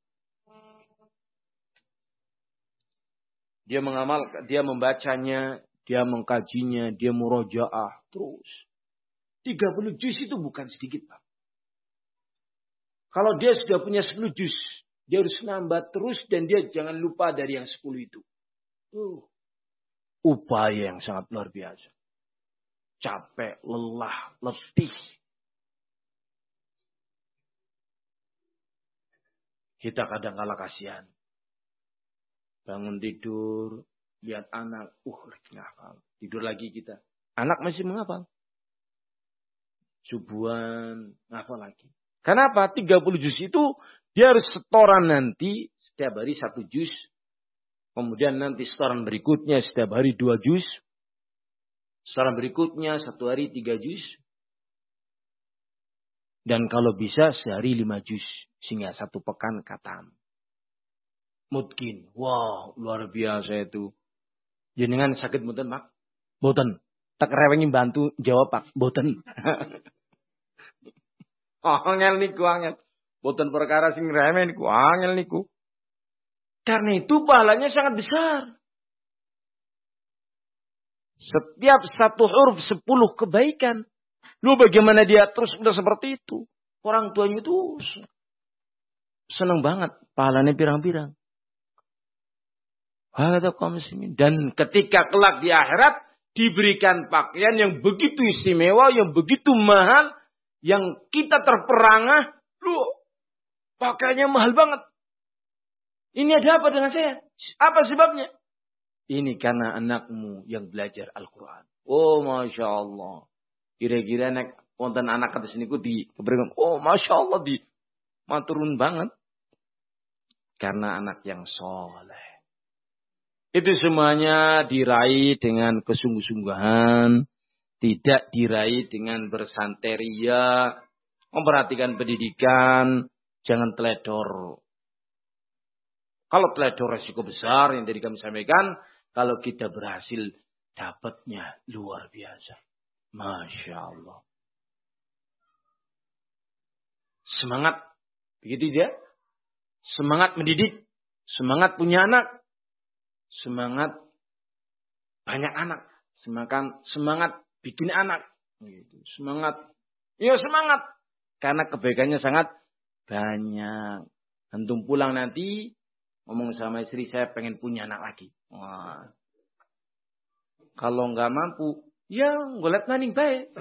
Dia mengamalkan, dia membacanya, dia mengkajinya, dia murojaah terus. 30 juz itu bukan sedikit, Pak. Kalau dia sudah punya 10 juz, dia harus nambah terus dan dia jangan lupa dari yang 10 itu. Upaya yang sangat luar biasa. Capek, lelah, letih. Kita kadang kala kasihan. Bangun tidur, Lihat anak, lagi ngafal. Tidur lagi kita. Anak masih menghafal. Subuhan, ngafal lagi. Kenapa? 30 juz itu dia harus setoran nanti setiap hari 1 juz. Kemudian nanti setoran berikutnya setiap hari 2 juz. Setoran berikutnya 1 hari 3 juz. Dan kalau bisa sehari 5 juz. Sehingga 1 pekan khatam. Mungkin. Wow, luar biasa itu. Jenengan sakit mboten, Pak? Mboten. Tak rewengi bantu jawab, Pak. Mboten. Angel niku angel. Mboten perkara sing remeh niku angel niku. Karena itu pahalanya sangat besar. Setiap 1 huruf 10 kebaikan. Lu bagaimana dia terus udah seperti itu? Orang tuanya itu senang banget. Pahalanya pirang-pirang. Dan ketika kelak di akhirat diberikan pakaian yang begitu istimewa, yang begitu mahal, yang kita terperangah, lu pakaiannya mahal banget. Ini ada apa dengan saya? Apa sebabnya? Ini karena anakmu yang belajar Al-Quran. Oh, Masya Allah. Kira-kira nek wonten anak kata sini ku diberikan. Oh, Masya Allah, di maturun banget. Karena anak yang soleh. Itu semuanya diraih dengan kesungguh-sungguhan. Tidak diraih dengan bersanteria. Memperhatikan pendidikan. Jangan teledor. Kalau teledor resiko besar yang tadi kami sampaikan. Kalau kita berhasil dapatnya luar biasa. Masya Allah. Semangat. Begitu dia. Semangat mendidik. Semangat punya anak. Semangat banyak anak. Semangat bikin anak. Semangat. Ya semangat. Karena kebaikannya sangat banyak. Antum pulang nanti. Ngomong sama istri, saya pengen punya anak lagi. Wah. Kalau nggak mampu. Ya ngolet naning baik.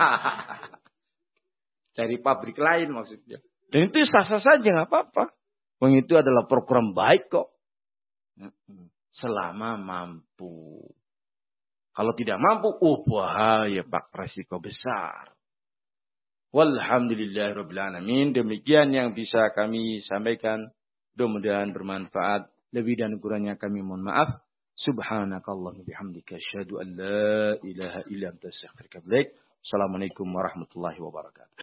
Cari pabrik lain maksudnya. Dan itu sah-sah saja nggak apa-apa. Itu adalah program baik kok. Selama mampu. Kalau tidak mampu, bahaya Pak, resiko besar. Walhamdulillahirabbil alamin. Demikian yang bisa kami sampaikan. Mudah-mudahan bermanfaat. Lebih dan kurangnya kami mohon maaf. Subhanakallahumma bihamdika asyhadu an la ilaha illa anta astaghfiruka wa atubu ilaik. Assalamualaikum warahmatullahi wabarakatuh.